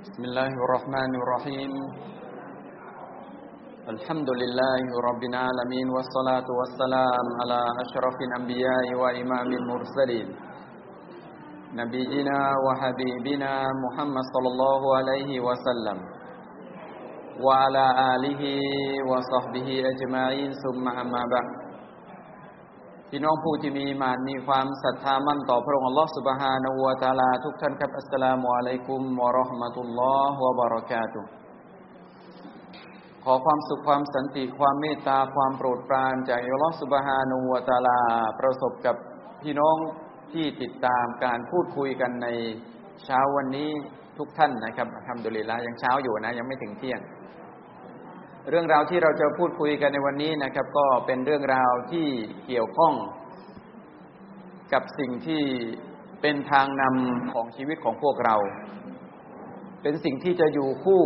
بسم الله الرحمن الرحيم الحمد لله رب العالمين والصلاة والسلام على أشرف الأنبياء وإمام المرسلين نبينا وحبيبنا محمد صلى الله عليه وسلم وعلى آله وصحبه أجمعين ثم أما بعدพี่น้องผู้ที่มีมานมีความศรัทธามั่นต่อพระองค์อัลเลาะห์ซุบฮานะฮูวะตะอาลาทุกท่านครับอัสสลามุอะลัยกุมวะเราะห์มะตุลลอฮ์วะบะเราะกาตุฮ์ขอความสุขความสันติความเมตตาความโปรดปรานจากอัลเลาะห์ซุบฮานะฮูวะตะอาลาประสบกับพี่น้องที่ติดตามการพูดคุยกันในเช้าวันนี้ทุกท่านนะครับอัลฮัมดุลิลลาห์ยังเช้าอยู่นะยังไม่ถึงเที่ยงเรื่องราวที่เราจะพูดคุยกันในวันนี้นะครับก็เป็นเรื่องราวที่เกี่ยวข้องกับสิ่งที่เป็นทางนำของชีวิตของพวกเราเป็นสิ่งที่จะอยู่คู่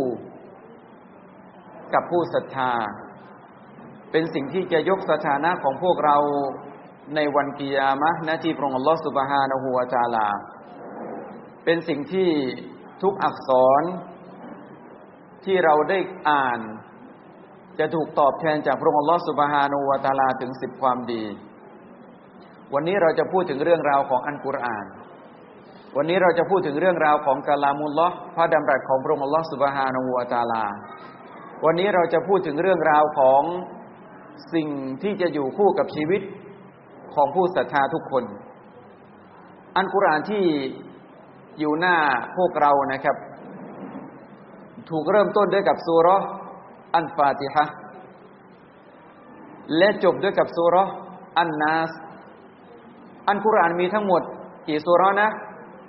กับผู้ศรัทธาเป็นสิ่งที่จะยกสถานะของพวกเราในวันกิยามะห์ณที่พระองค์อัลเลาะห์ซุบฮานะฮูวะตะอาลาเป็นสิ่งที่ทุกอักษรที่เราได้อ่านจะถูกตอบแทนจากพระองค์อัลเลาะห์ซุบฮานะฮูวะตะอาลาถึง10ความดีวันนี้เราจะพูดถึงเรื่องราวของอัลกุรอานวันนี้เราจะพูดถึงเรื่องราวของกะลามุลลอฮ์พระดำรัสของพระองค์อัลเลาะห์ซุบฮานะฮูวะตะอาลาวันนี้เราจะพูดถึงเรื่องราวของสิ่งที่จะอยู่คู่กับชีวิตของผู้ศรัทธาทุกคนอัลกุรอานที่อยู่หน้าพวกเรานะครับถูกเริ่มต้นด้วยกับซูเราะห์อัลฟาติฮะห์และจบด้วยกับซูเราะห์อันนาสอัลกุรอานมีทั้งหมดกี่ซูเราะห์นะ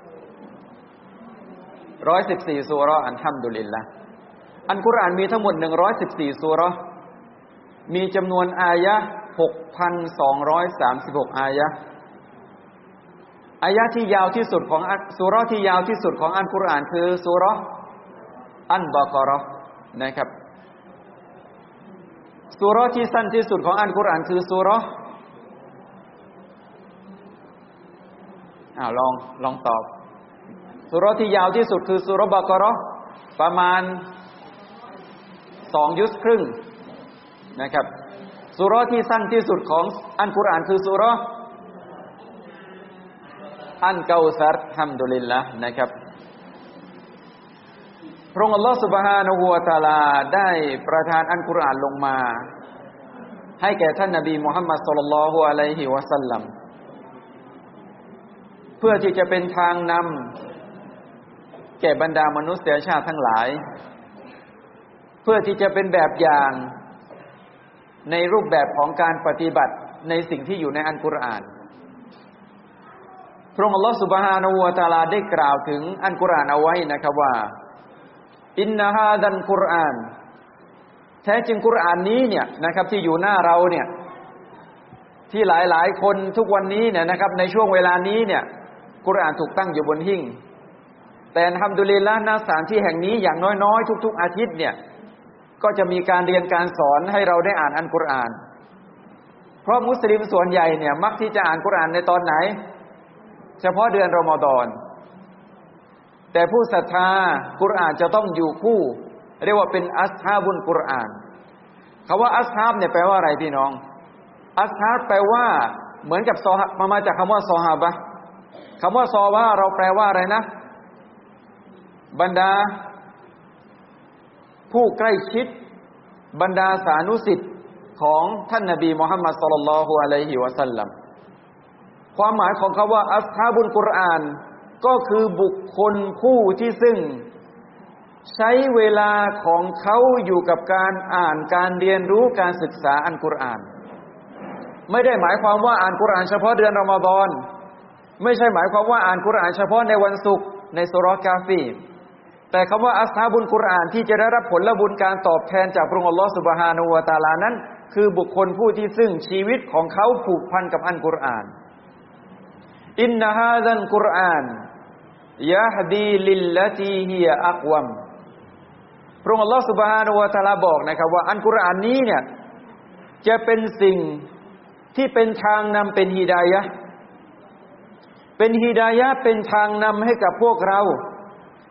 114ซูเราะห์อัลฮัมดุลิลละห์อัลกุรอานมีทั้งหมด114ซูเราะห์มีจำนวนอายะห์ 6,236 อายะห์อายะห์ที่ยาวที่สุดของซูเราะห์ที่ยาวที่สุดของอัลกุรอานคือซูเราะห์อัลบะเกาะเราะห์นะครับซูเราะห์ที่สั้นที่สุดของอัลกุรอานคือซูเราะห์ลองตอบซูเราะห์ที่ยาวที่สุดคือซูเราะห์บะเกาะเราะห์ประมาณ2ยุสครึ่งนะครับซูเราะห์ที่สั้นที่สุดของอัลกุรอานคือซูเราะห์อัลกาวซัรฮัมดุลิลละห์นะครับพระองค์อัลเลาะห์ซุบฮานะฮูวะตะอาลาได้ประทานอัลกุรอานลงมาให้แก่ท่านนบีมุฮัมมัดศ็อลลัลลอฮุอะลัยฮิวะซัลลัมเพื่อที่จะเป็นทางนำแก่บรรดามนุษยชาติทั้งหลายเพื่อที่จะเป็นแบบอย่างในรูปแบบของการปฏิบัติในสิ่งที่อยู่ในอัลกุรอานพระองค์อัลเลาะห์ซุบฮานะฮูวะตะอาลาได้กล่าวถึงอัลกุรอานเอาไว้นะครับว่าอินนะฮาซัลกุรอานแท้จริงกุรอานนี้เนี่ยนะครับที่อยู่หน้าเราเนี่ยที่หลายๆคนทุกวันนี้เนี่ยนะครับในช่วงเวลานี้เนี่ยกุรอานถูกตั้งอยู่บนหิ้งแต่อัลฮัมดุลิลละห์ณสถานที่แห่งนี้อย่างน้อยๆทุกๆอาทิตย์เนี่ยก็จะมีการเรียนการสอนให้เราได้อ่านอัลกุรอานเพราะมุสลิมส่วนใหญ่เนี่ยมักที่จะอ่านกุรอานในตอนไหนเฉพาะเดือนรอมฎอนแต่ผู้ศรัทธากุรอานจะต้องอยู่คู่เรียกว่าเป็นอัศฮาบุลกุรอานคำว่าอัศฮาบเนี่ยแปลว่าอะไรพี่น้องอัศฮาบแปลว่าเหมือนกับซอฮามาจากคำว่าซอฮาบะห์คำว่าซอฮาบะห์เราแปลว่าอะไรนะบรรดาผู้ใกล้ชิดบรรดาสานุสิทธิ์ของท่านนบีมุฮัมมัดศ็อลลัลลอฮุอะลัยฮิวะซัลลัมความหมายของคำว่าอัศฮาบุลกุรอานก็คือบุคคลผู้ที่ซึ่งใช้เวลาของเขาอยู่กับการอ่านการเรียนรู้การศึกษาอัลกุรอานไม่ได้หมายความว่าอ่านกุรอานเฉพาะเดือนรอมฎอนไม่ใช่หมายความว่าอ่านกุรอานเฉพาะในวันศุกร์ในซูเราะห์กาฟีแต่คำว่าอัศฮาบุลกุรอานที่จะได้รับผลบุญการตอบแทนจากพระองค์อัลเลาะห์ซุบฮานะฮูวะตะอาลานั้นคือบุคคลผู้ที่ซึ่งชีวิตของเขาผูกพันกับอัลกุรอานอินนะฮาซัลกุรอานยะฮดีลิลลตีฮิยะอักวัมพระองค์อัลเลาะห์ซุบฮานะฮูวะตะอาลาบอกนะครับว่าอัลกุรอานนี้เนี่ยจะเป็นสิ่งที่เป็นทางนำเป็นฮิดายะห์เป็นฮิดายะห์เป็นทางนำให้กับพวกเรา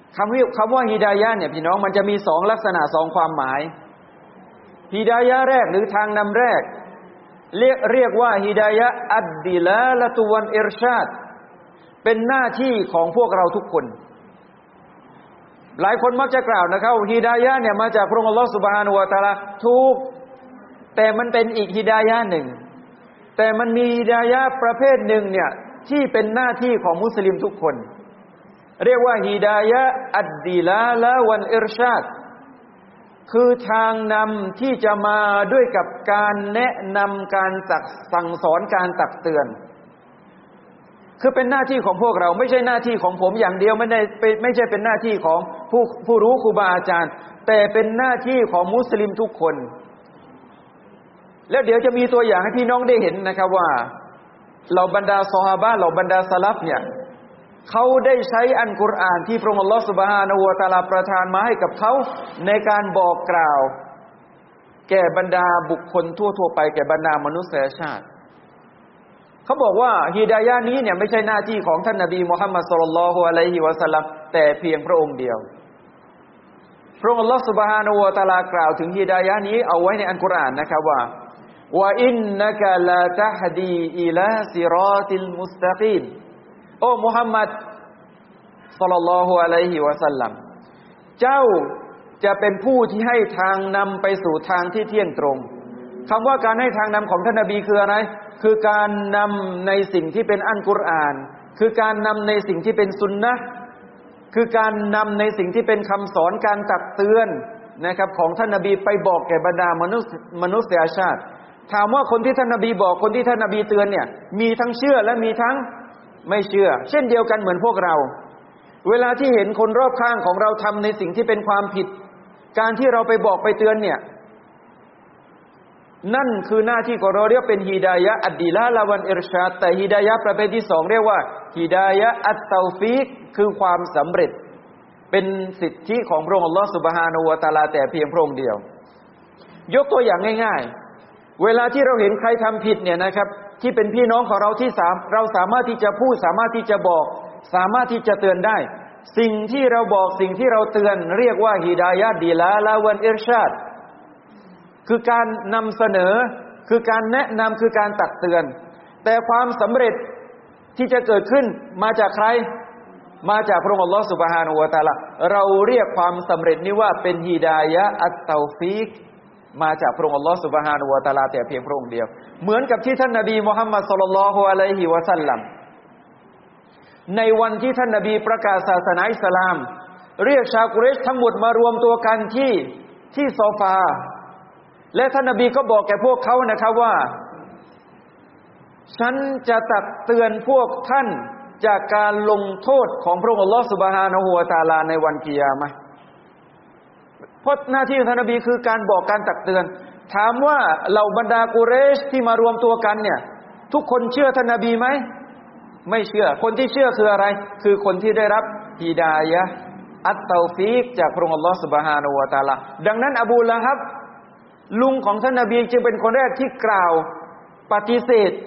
คำว่าฮิดายะห์เนี่ยพี่น้องมันจะมีสองลักษณะสองความหมายฮิดายะห์แรกหรือทางนำแรกเรียกว่าฮิดายะห์อัดดิลาละตุวัลอิรชาดเป็นหน้าที่ของพวกเราทุกคนหลายคนมักจะกล่าวนะครับฮิดายะห์เนี่ยมาจากพระองค์อัลเลาะห์ซุบฮานะฮูวะตะอาลาถูกแต่มันเป็นอีกฮิดายะห์หนึ่งแต่มันมีฮิดายะห์ประเภทหนึ่งเนี่ยที่เป็นหน้าที่ของมุสลิมทุกคนเรียกว่าฮิดายะห์อัดดิลาละวัลอิรชาดคือทางนำที่จะมาด้วยกับการแนะนำการสั่งสอนการตักเตือนคือเป็นหน้าที่ของพวกเราไม่ใช่หน้าที่ของผมอย่างเดียวไม่ใช่เป็นหน้าที่ของผู้รู้ครูบาอาจารย์แต่เป็นหน้าที่ของมุสลิมทุกคนแล้วเดี๋ยวจะมีตัวอย่างให้พี่น้องได้เห็นนะครับว่าเหล่าบรรดาซอฮาบะห์เหล่าบรรดาสลัฟเนี่ยเขาได้ใช้อัลกุรอานที่พระองค์อัลเลาะห์ซุบฮานะฮูวะตะอาลาประทานมาให้กับเขาในการบอกกล่าวแก่บรรดาบุคคลทั่วๆไปแก่บรรดามนุษยชาติเขาบอกว่าฮิดายะห์นี้เนี่ยไม่ใช่หน้าที่ของท่านนบีมุฮัมมัดศ็อลลัลลอฮุอะลัยฮิวะซัลลัมแต่เพียงพระองค์เดียวพระองค์อัลเลาะห์ซุบฮานะฮูวะตะอาลากล่าวถึงฮิดายะห์นี้เอาไว้ในอัลกุรอานนะครับว่าวะอินนะกะลาตะฮดีอิลาซิรอติลมุสตะกีมโอ้มุฮัมมัดศ็อลลัลลอฮุอะลัยฮิวะซัลลัมเจ้าจะเป็นผู้ที่ให้ทางนำไปสู่ทางที่เที่ยงตรงคำว่าการให้ทางนำของท่านนบีคืออะไรคือการนำในสิ่งที่เป็นอัลกุรอานคือการนำในสิ่งที่เป็นซุนนะห์คือการนำในสิ่งที่เป็นคำสอนการตักเตือนนะครับของท่านนบีไปบอกแก่บรรดามนุษยชาติถามว่าคนที่ท่านนบีบอกคนที่ท่านนบีเตือนเนี่ยมีทั้งเชื่อและมีทั้งไม่เชื่อเช่นเดียวกันเหมือนพวกเราเวลาที่เห็นคนรอบข้างของเราทำในสิ่งที่เป็นความผิดการที่เราไปบอกไปเตือนเนี่ยนั่นคือหน้าที่ของเราเรียกเป็นฮิดายะห์อัดดิลาละวัลอิรชาดแต่ฮิดายะห์ประเภทที่สองเรียกว่าฮิดายะห์อัตเตาฟีกคือความสำเร็จเป็นสิทธิของพระองค์อัลเลาะห์ซุบฮานะฮูวะตะอาลาแต่เพียงพระองค์เดียวยกตัวอย่างง่ายๆเวลาที่เราเห็นใครทำผิดเนี่ยนะครับที่เป็นพี่น้องของเราที่เราสามารถที่จะพูดสามารถที่จะบอกสามารถที่จะเตือนได้สิ่งที่เราบอกสิ่งที่เราเตือนเรียกว่าฮิดายะห์ดิลาละวัลอิรชาดคือการนำเสนอคือการแนะนำคือการตักเตือนแต่ความสำเร็จที่จะเกิดขึ้นมาจากใครมาจากพระองค์อัลเลาะห์ซุบฮานะฮูวะตะอาลาเราเรียกความสำเร็จนี้ว่าเป็นฮิดายะห์อัตเตาฟีกมาจากพระองค์อัลเลาะห์ซุบฮานะฮูวะตะอาลาแต่เพียงพระองค์เดียวเหมือนกับที่ท่านนบีมุฮัมมัดศ็อลลัลลอฮุอะลัยฮิวะซัลลัมในวันที่ท่านนบีประกาศศาสนาอิสลามเรียกชาวกุเรชทั้งหมดมารวมตัวกันที่โซฟาและท่านนบีก็บอกแก่พวกเขานะครับว่าฉันจะตักเตือนพวกท่านจากการลงโทษของพระองค์อัลเลาะห์ซุบฮานะฮูวะตะอาลาในวันกิยามะห์เพราะหน้าที่ของท่านนบีคือการบอกการตักเตือนถามว่าเหล่าบรรดากุเรชที่มารวมตัวกันเนี่ยทุกคนเชื่อท่านนบีไหมไม่เชื่อคนที่เชื่อคืออะไรคือคนที่ได้รับฮิดายะห์อัตเตาฟีกจากพระองค์อัลเลาะห์ซุบฮานะฮูวะตะอาลาดังนั้นอบูละฮับลุงของท่านนบีจึงเป็นคนแรกที่กล่าวปฏิเสธ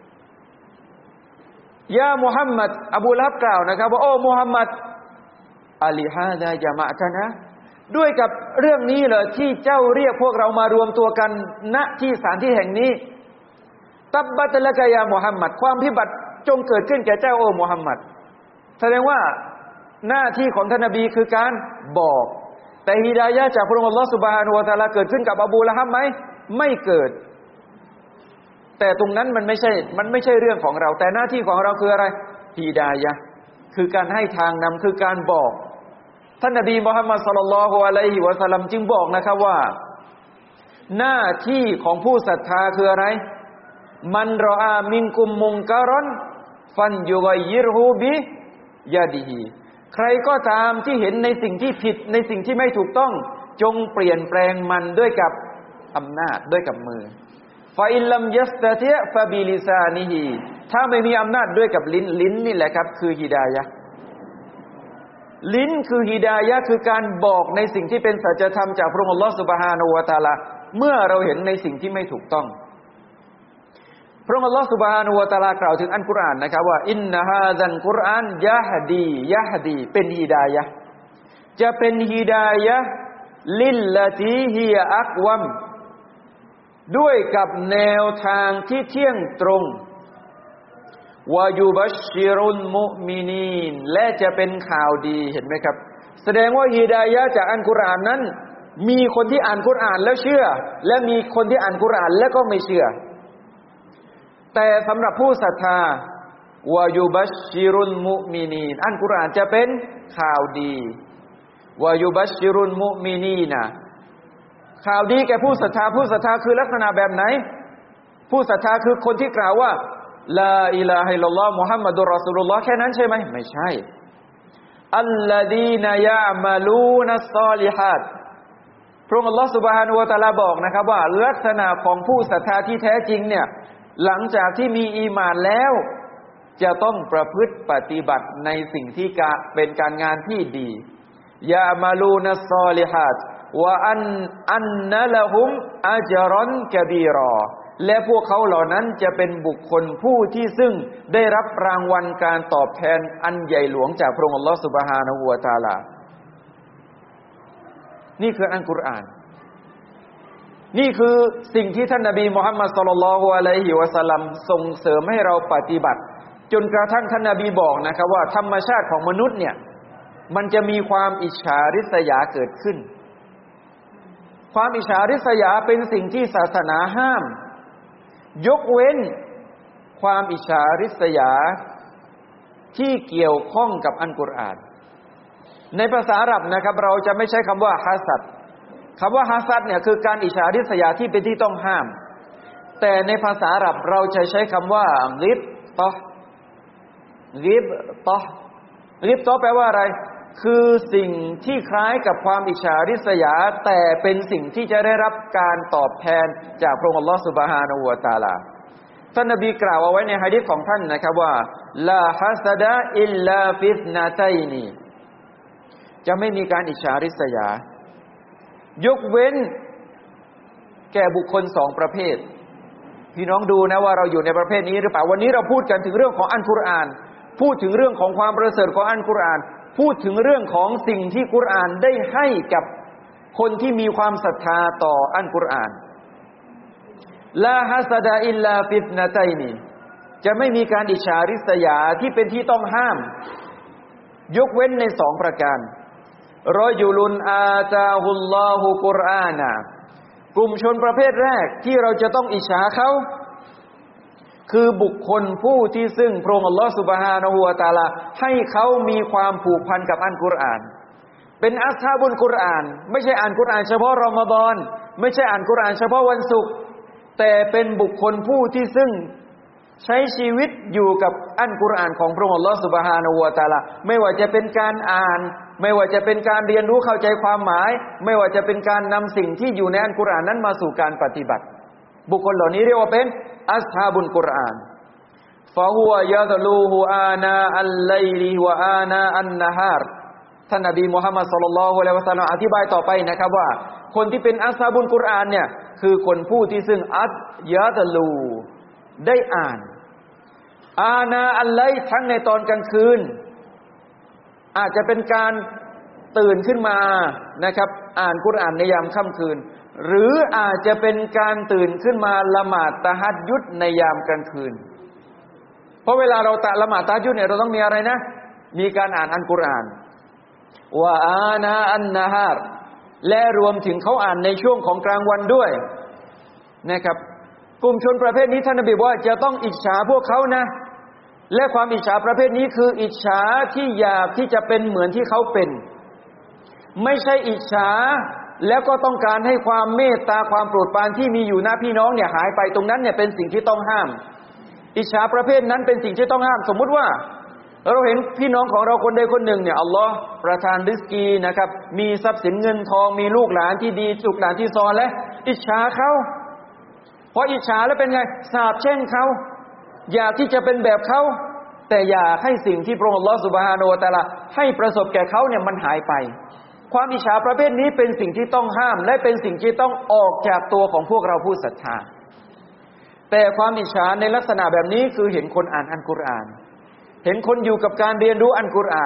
ยามุฮัมมัดอบูละฮับกล่าวนะครับว่าโอ้มุฮัมมัดอะลิฮาซาญะมะตะนะด้วยกับเรื่องนี้เหรอที่เจ้าเรียกพวกเรามารวมตัวกันณที่สถานที่แห่งนี้ตับบัตละกะยามุฮัมมัดความพิบัติจงเกิดขึ้นแก่เจ้าโอ้มุฮัมมัดแสดงว่าหน้าที่ของท่านนบีคือการบอกแต่ฮิดายะห์จากพระองค์อัลเลาะห์ซุบฮานะฮูวะตะอาลาเกิดขึ้นกับอบูละฮับไหมไม่เกิดแต่ตรงนั้นมันไม่ใช่เรื่องของเราแต่หน้าที่ของเราคืออะไรฮิดายะห์คือการให้ทางนำคือการบอกท่านนบีมุฮัมมัดศ็อลลัลลอฮุอะลัยฮิวะซัลลัมจึงบอกนะครับว่าหน้าที่ของผู้ศรัทธาคืออะไรมันรออามินกุมมุงการอนฟันยุกัยยิรฮูบิยาดิฮีใครก็ตามที่เห็นในสิ่งที่ผิดในสิ่งที่ไม่ถูกต้องจงเปลี่ยนแปลงมันด้วยกับอำนาจด้วยกับมือฟาอิลลัมยัสตะติฟะบิลิซานิฮีถ้าไม่มีอำนาจด้วยกับลิ้นนี่แหละครับคือฮิดายะห์ลิ้นคือฮิดายะห์คือการบอกในสิ่งที่เป็นสัจธรรมจากพระองค์อัลเลาะห์ซุบฮานะฮูวะตะอาลาเมื่อเราเห็นในสิ่งที่ไม่ถูกต้องพระองค์อัลเลาะห์ซุบฮานะฮูวะตะอาลากล่าวถึงอัลกุรอานนะครับว่าอินนะฮาซัลกุรอานยะฮดีเป็นฮิดายะห์จะเป็นฮิดายะห์ลิลลตีฮิยะอักวัมด้วยกับแนวทางที่เที่ยงตรงวะยุบัชชิรุลมุมินีนและจะเป็นข่าวดีเห็นไหมครับแสดงว่าฮิดายะห์จากอัลกุรอานนั้นมีคนที่อ่านกุรอานแล้วเชื่อและมีคนที่อ่านกุรอานแล้วก็ไม่เชื่อแต่สำหรับผู้ศรัทธาวะยุบัชชิรุลมุมินีนอัลกุรอานจะเป็นข่าวดีวะยุบัชชิรุลมุมินีนะข่าวดีแก่ผู้ศรัทธาผู้ศรัทธาคือลักษณะแบบไหนผู้ศรัทธาคือคนที่กล่าวว่าลาอิลาฮะอิลลัลลอฮ์มุฮัมมัดุรรอซูลุลลอฮ์แค่นั้นใช่ไหมไม่ใช่อัลลดีนยะมะลูนัสซอลิฮาตพระองค์อัลเลาะห์ซุบฮานะฮูวะตะอาลาบอกนะครับว่าลักษณะของผู้ศรัทธาที่แท้จริงเนี่ยหลังจากที่มีอีหม่านแล้วจะต้องประพฤติปฏิบัติในสิ่งที่เป็นการงานที่ดียะมะลูนัสซอลิฮาตวะอันนะละฮุมอัจรันกะบีรอและพวกเขาเหล่านั้นจะเป็นบุคคลผู้ที่ซึ่งได้รับรางวัลการตอบแทนอันใหญ่หลวงจากพระองค์อัลเลาะห์ซุบฮานะฮูวะตะอาลานี่คืออัลกุรอานนี่คือสิ่งที่ท่านนบีมุฮัมมัดศ็อลลัลลอฮุอะลัยฮิวะซัลลัมส่งเสริมให้เราปฏิบัติจนกระทั่งท่านนบีบอกนะครับว่าธรรมชาติของมนุษย์เนี่ยมันจะมีความอิจฉาริษยาเกิดขึ้นความอิจฉาริษยาเป็นสิ่งที่ศาสนาห้ามยกเว้นความอิจฉาริษยาที่เกี่ยวข้องกับอัลกุรอานในภาษาอาหรับนะครับเราจะไม่ใช้คำว่าฮัสซัดคำว่าฮัสซัดเนี่ยคือการอิจฉาริษยาที่เป็นที่ต้องห้ามแต่ในภาษาอาหรับเราจะใช้คำว่าริบตอแปลว่าอะไรคือสิ่งที่คล้ายกับความอิจฉาริษยาแต่เป็นสิ่งที่จะได้รับการตอบแทนจากพระองค์อัลเลาะห์ซุบฮานะฮูวะตะอาลาท่านนบีกล่าวเอาไว้ในหะดีษของท่านนะครับว่าลาฮัสดะอิลลาฟิสนาตัยนีจะไม่มีการอิจฉาริษยายกเว้นแก่บุคคลสองประเภทพี่น้องดูนะว่าเราอยู่ในประเภทนี้หรือเปล่าวันนี้เราพูดกันถึงเรื่องของอัลกุรอานพูดถึงเรื่องของความประเสริฐของอัลกุรอานพูดถึงเรื่องของสิ่งที่กุรอานได้ให้กับคนที่มีความศรัทธาต่ออัลกุรอานลาฮัสดะอิลลาฟิสนาตัยนีจะไม่มีการอิจฉาริษยาที่เป็นที่ต้องห้ามยกเว้นในสองประการรอยุลุนอาตาฮุลลอฮุกุรอานะกลุ่มชนประเภทแรกที่เราจะต้องอิจฉาเขาคือบุคคลผู้ที่ซึ่งพระองค์อัลเลาะห์ซุบฮานะฮูวะตะอาลาให้เขามีความผูกพันกับอัลกุรอานเป็นอัศฮาบุลกุรอานไม่ใช่อ่านกุรอานเฉพาะรอมฎอนไม่ใช่อ่านกุรอานเฉพาะวันศุกร์แต่เป็นบุคคลผู้ที่ซึ่งใช้ชีวิตอยู่กับอัลกุรอานของพระองค์อัลเลาะห์ซุบฮานะฮูวะตะอาลาไม่ว่าจะเป็นการอ่านไม่ว่าจะเป็นการเรียนรู้เข้าใจความหมายไม่ว่าจะเป็นการนำสิ่งที่อยู่ในอัลกุรอานนั้นมาสู่การปฏิบัติบุคคลเหล่านี้เรียกว่าเป็นอัศฮาบุลกุรอานฟะฮุวะยะตลูฮุอานาอัลไลลิวะอานาอันนะฮารท่านนบีมุฮัมมัดศ็อลลัลลอฮุอะลัยฮิวะซัลลัมอธิบายต่อไปนะครับว่าคนที่เป็นอัศฮาบุลกุรอานเนี่ยคือคนผู้ที่ซึ่งอัตยะตลูได้อ่านอานาอัลไลทั้งในตอนกลางคืนอาจจะเป็นการตื่นขึ้นมานะครับอ่านกุรอานในยามค่ำคืนหรืออาจจะเป็นการตื่นขึ้นมาละหมาดตะฮัจญุดในยามกลางคืนเพราะเวลาเราละหมาดตะฮัจญุดเนี่ยเราต้องมีอะไรนะมีการอ่านอัลกุรอานวะอานาอันนะฮารและรวมถึงเขาอ่านในช่วงของกลางวันด้วยนะครับกลุ่มชนประเภทนี้ท่านนบีบอกว่าจะต้องอิจฉาพวกเขานะและความอิจฉาประเภทนี้คืออิจฉาที่อยากที่จะเป็นเหมือนที่เขาเป็นไม่ใช่อิจฉาแล้วก็ต้องการให้ความเมตตาความโปรดปรานที่มีอยู่หน้าพี่น้องเนี่ยหายไปตรงนั้นเนี่ยเป็นสิ่งที่ต้องห้ามอิจฉาประเภทนั้นเป็นสิ่งที่ต้องห้ามสมมุติว่าเราเห็นพี่น้องของเราคนใดคนหนึ่งเนี่ยอัลลอฮ์ประทานริสกีนะครับมีทรัพย์สินเงินทองมีลูกหลานที่ดีลูกหลานที่ซอและอิจฉาเขาพออิจฉาแล้วเป็นไงสาปแช่งเขาอยากที่จะเป็นแบบเขาแต่อยากให้สิ่งที่พระองค์อัลเลาะห์ซุบฮานะฮูวะตะอาลาให้ประสบแก่เขาเนี่ยมันหายไปความอิจฉาประเภทนี้เป็นสิ่งที่ต้องห้ามและเป็นสิ่งที่ต้องออกจากตัวของพวกเราผู้ศรัทธาแต่ความอิจฉาในลักษณะแบบนี้คือเห็นคนอ่านอัลกุรอานเห็นคนอยู่กับการเรียนรู้อัลกุรอาน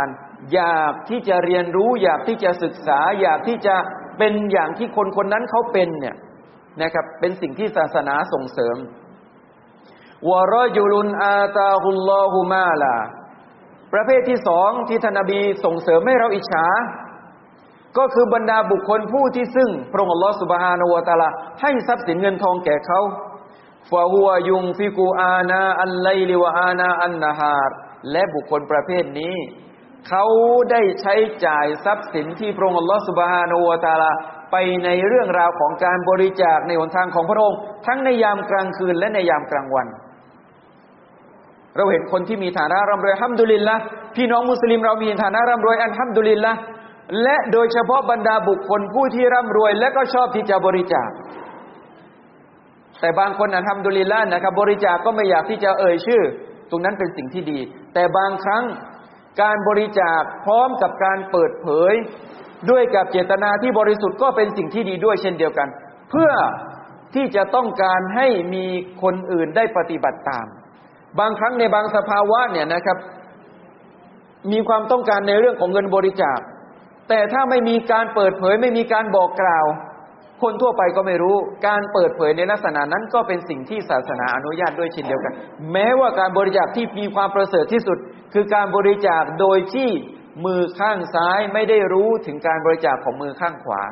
อยากที่จะเรียนรู้อยากที่จะศึกษาอยากที่จะเป็นอย่างที่คนคนนั้นเขาเป็นเนี่ยนะครับเป็นสิ่งที่ศาสนาส่งเสริมวะรอจุลุนอาตาฮุลลอฮุมาลาประเภทที่สองที่ท่านนบีส่งเสริมให้เราอิจฉาก็คือบรรดาบุคคลผู้ที่ซึ่งพระองค์อัลเลาะห์ซุบฮานะฮูวะตะอาลาให้ทรัพย์สินเงินทองแก่เขาฟะฮุวะยุงฟิกูอานาอัลไลลิวะอานาอันนะฮารและบุคคลประเภทนี้เขาได้ใช้จ่ายทรัพย์สินที่พระองค์อัลเลาะห์ซุบฮานะฮูวะตะอาลาไปในเรื่องราวของการบริจาคในหนทางของพระองค์ทั้งในยามกลางคืนและในยามกลางวันเราเห็นคนที่มีฐานะร่ำรวยอัลฮัมดุลิลละห์พี่น้องมุสลิมเรามีฐานะร่ำรวยอัลฮัมดุลิลละห์และโดยเฉพาะบรรดาบุคคลผู้ที่ร่ำรวยและก็ชอบที่จะบริจาคแต่บางคนอัลฮัมดุลิลละห์นะครับบริจาคก็ไม่อยากที่จะเอ่ยชื่อตรงนั้นเป็นสิ่งที่ดีแต่บางครั้งการบริจาคพร้อมกับการเปิดเผยด้วยกับเจตนาที่บริสุทธิ์ก็เป็นสิ่งที่ดีด้วยเช่นเดียวกันเพื่อที่จะต้องการให้มีคนอื่นได้ปฏิบัติตามบางครั้งในบางสภาวะเนี่ยนะครับมีความต้องการในเรื่องของเงินบริจาคแต่ถ้าไม่มีการเปิดเผยไม่มีการบอกกล่าวคนทั่วไปก็ไม่รู้การเปิดเผยในลักษณะนั้นก็เป็นสิ่งที่ศาสนาอนุญาตด้วยเช่นเดียวกันแม้ว่าการบริจาคที่มีความประเสริฐที่สุดคือการบริจาคโดยที่มือข้างซ้ายไม่ได้รู้ถึงการบริจาคของมือข้างขวา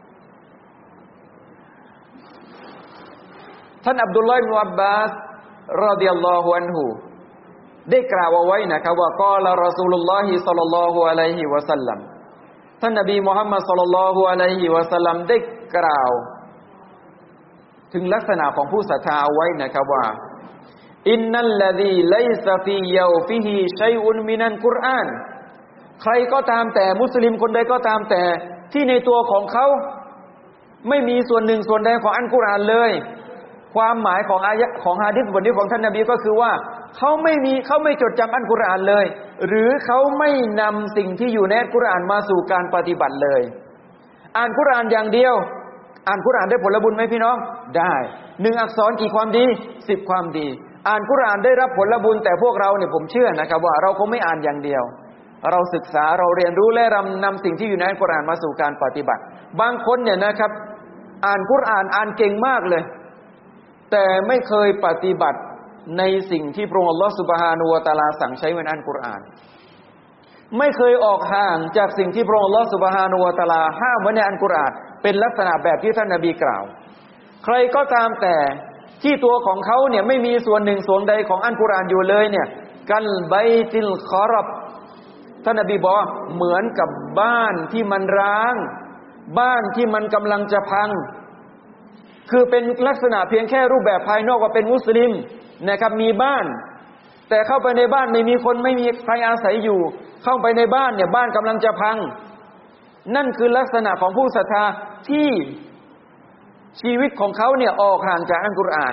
ท่านอับดุลลอฮ์ อิบนุอับบาสรอฎิยัลลอฮุอันฮุได้กล่าวเอาไว้นะครับว่ากอลารอซูลุลลอฮิศ็อลลัลลอฮุอะลัยฮิวะซัลลัมท่านนบีมุฮัมมัดศ็อลลัลลอฮุอะลัยฮิวะซัลลัมได้กล่าวถึงลักษณะของผู้ศรัทธาเอาไว้นะครับว่าอินนัลลซีไลซะฟียาฟิฮิชัยอุนมินัลกุรอานใครก็ตามแต่มุสลิมคนใดก็ตามแต่ที่ในตัวของเขาไม่มีส่วนหนึ่งส่วนใดของอัลกุรอานเลยความหมายของอายะของหะดีษบทนี้ของท่านนบีก็คือว่าเขาไม่จดจำอัลกุรอานเลยหรือเขาไม่นำสิ่งที่อยู่ในอัลกุรอานมาสู่การปฏิบัติเลยอ่านกุรอานอย่างเดียวอ่านกุรอานได้ผลบุญไหมพี่น้องได้1อักษรกี่ความดี10ความดีอ่านกุรอานได้รับผลบุญแต่พวกเราเนี่ยผมเชื่อนะครับว่าเราคงไม่อ่านอย่างเดียวเราศึกษาเราเรียนรู้และนำสิ่งที่อยู่ในอัลกุรอานมาสู่การปฏิบัติบางคนเนี่ยนะครับอ่านกุรอานอ่านเก่งมากเลยแต่ไม่เคยปฏิบัติในสิ่งที่พระองค์อัลเลาะห์ซุบฮานะฮูวะตะอาลาสั่งใช้ไว้ในอัลกุรอานไม่เคยออกห่างจากสิ่งที่พระองค์อัลเลาะห์ซุบฮานะฮูวะตะอาลาห้ามไว้ในอัลกุรอานเป็นลักษณะแบบที่ท่านนบีกล่าวใครก็ตามแต่ที่ตัวของเขาเนี่ยไม่มีส่วนหนึ่งส่วนใดของอัลกุรอานอยู่เลยเนี่ยกัลบัยติลคอรับท่านนบีบอกเหมือนกับบ้านที่มันร้างบ้านที่มันกำลังจะพังคือเป็นลักษณะเพียงแค่รูปแบบภายนอกว่าเป็นมุสลิมนะครับมีบ้านแต่เข้าไปในบ้านไม่มีคนไม่มีใครอาศัยอยู่เข้าไปในบ้านเนี่ยบ้านกำลังจะพังนั่นคือลักษณะของผู้ศรัทธาที่ชีวิตของเขาเนี่ยออกห่างจากอัลกุรอาน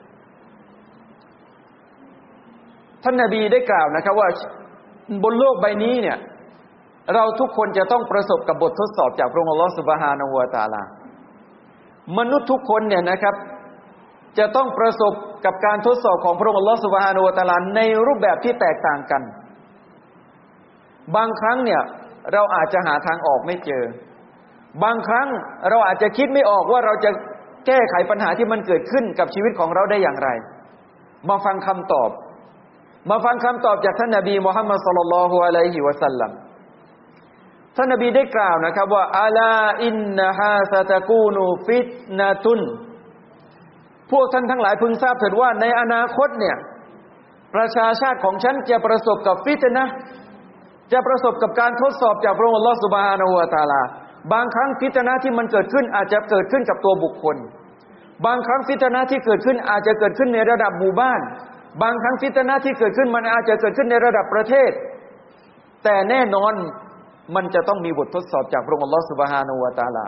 ท่านนบีได้กล่าวนะครับว่าบนโลกใบนี้เนี่ยเราทุกคนจะต้องประสบกับบททดสอบจากพระองค์อัลเลาะห์ซุบฮานะฮูวะตะอาลามนุษย์ทุกคนเนี่ยนะครับจะต้องประสบกับการทดสอบของพระองค์อัลเลาะห์ซุบฮานะฮูวะตะอาลาในรูปแบบที่แตกต่างกันบางครั้งเนี่ยเราอาจจะหาทางออกไม่เจอบางครั้งเราอาจจะคิดไม่ออกว่าเราจะแก้ไขปัญหาที่มันเกิดขึ้นกับชีวิตของเราได้อย่างไรมาฟังคำตอบจากท่านนบีมุฮัมมัดศ็อลลัลลอฮุอะลัยฮิวะซัลลัมท่านนบีได้กล่าวนะครับว่าอะลาอินนะฮาซะตะกูนูฟิตนะตุนพวกท่านทั้งหลายพึงทราบเถิดว่าในอนาคตเนี่ยประชาชาติของฉันจะประสบกับฟิตนะห์จะประสบกับการทดสอบจากพระองค์อัลเลาะห์ซุบฮานะฮูวะตะอาลาบางครั้งฟิตนะห์ที่มันเกิดขึ้นอาจจะเกิดขึ้นกับตัวบุคคลบางครั้งฟิตนะห์ที่เกิดขึ้นอาจจะเกิดขึ้นในระดับหมู่บ้านบางครั้งฟิตนะห์ที่เกิดขึ้นมันอาจจะเกิดขึ้นในระดับประเทศแต่แน่นอนมันจะต้องมีบททดสอบจากพระองค์อัลเลาะห์ซุบฮานะฮูวะตะอาลา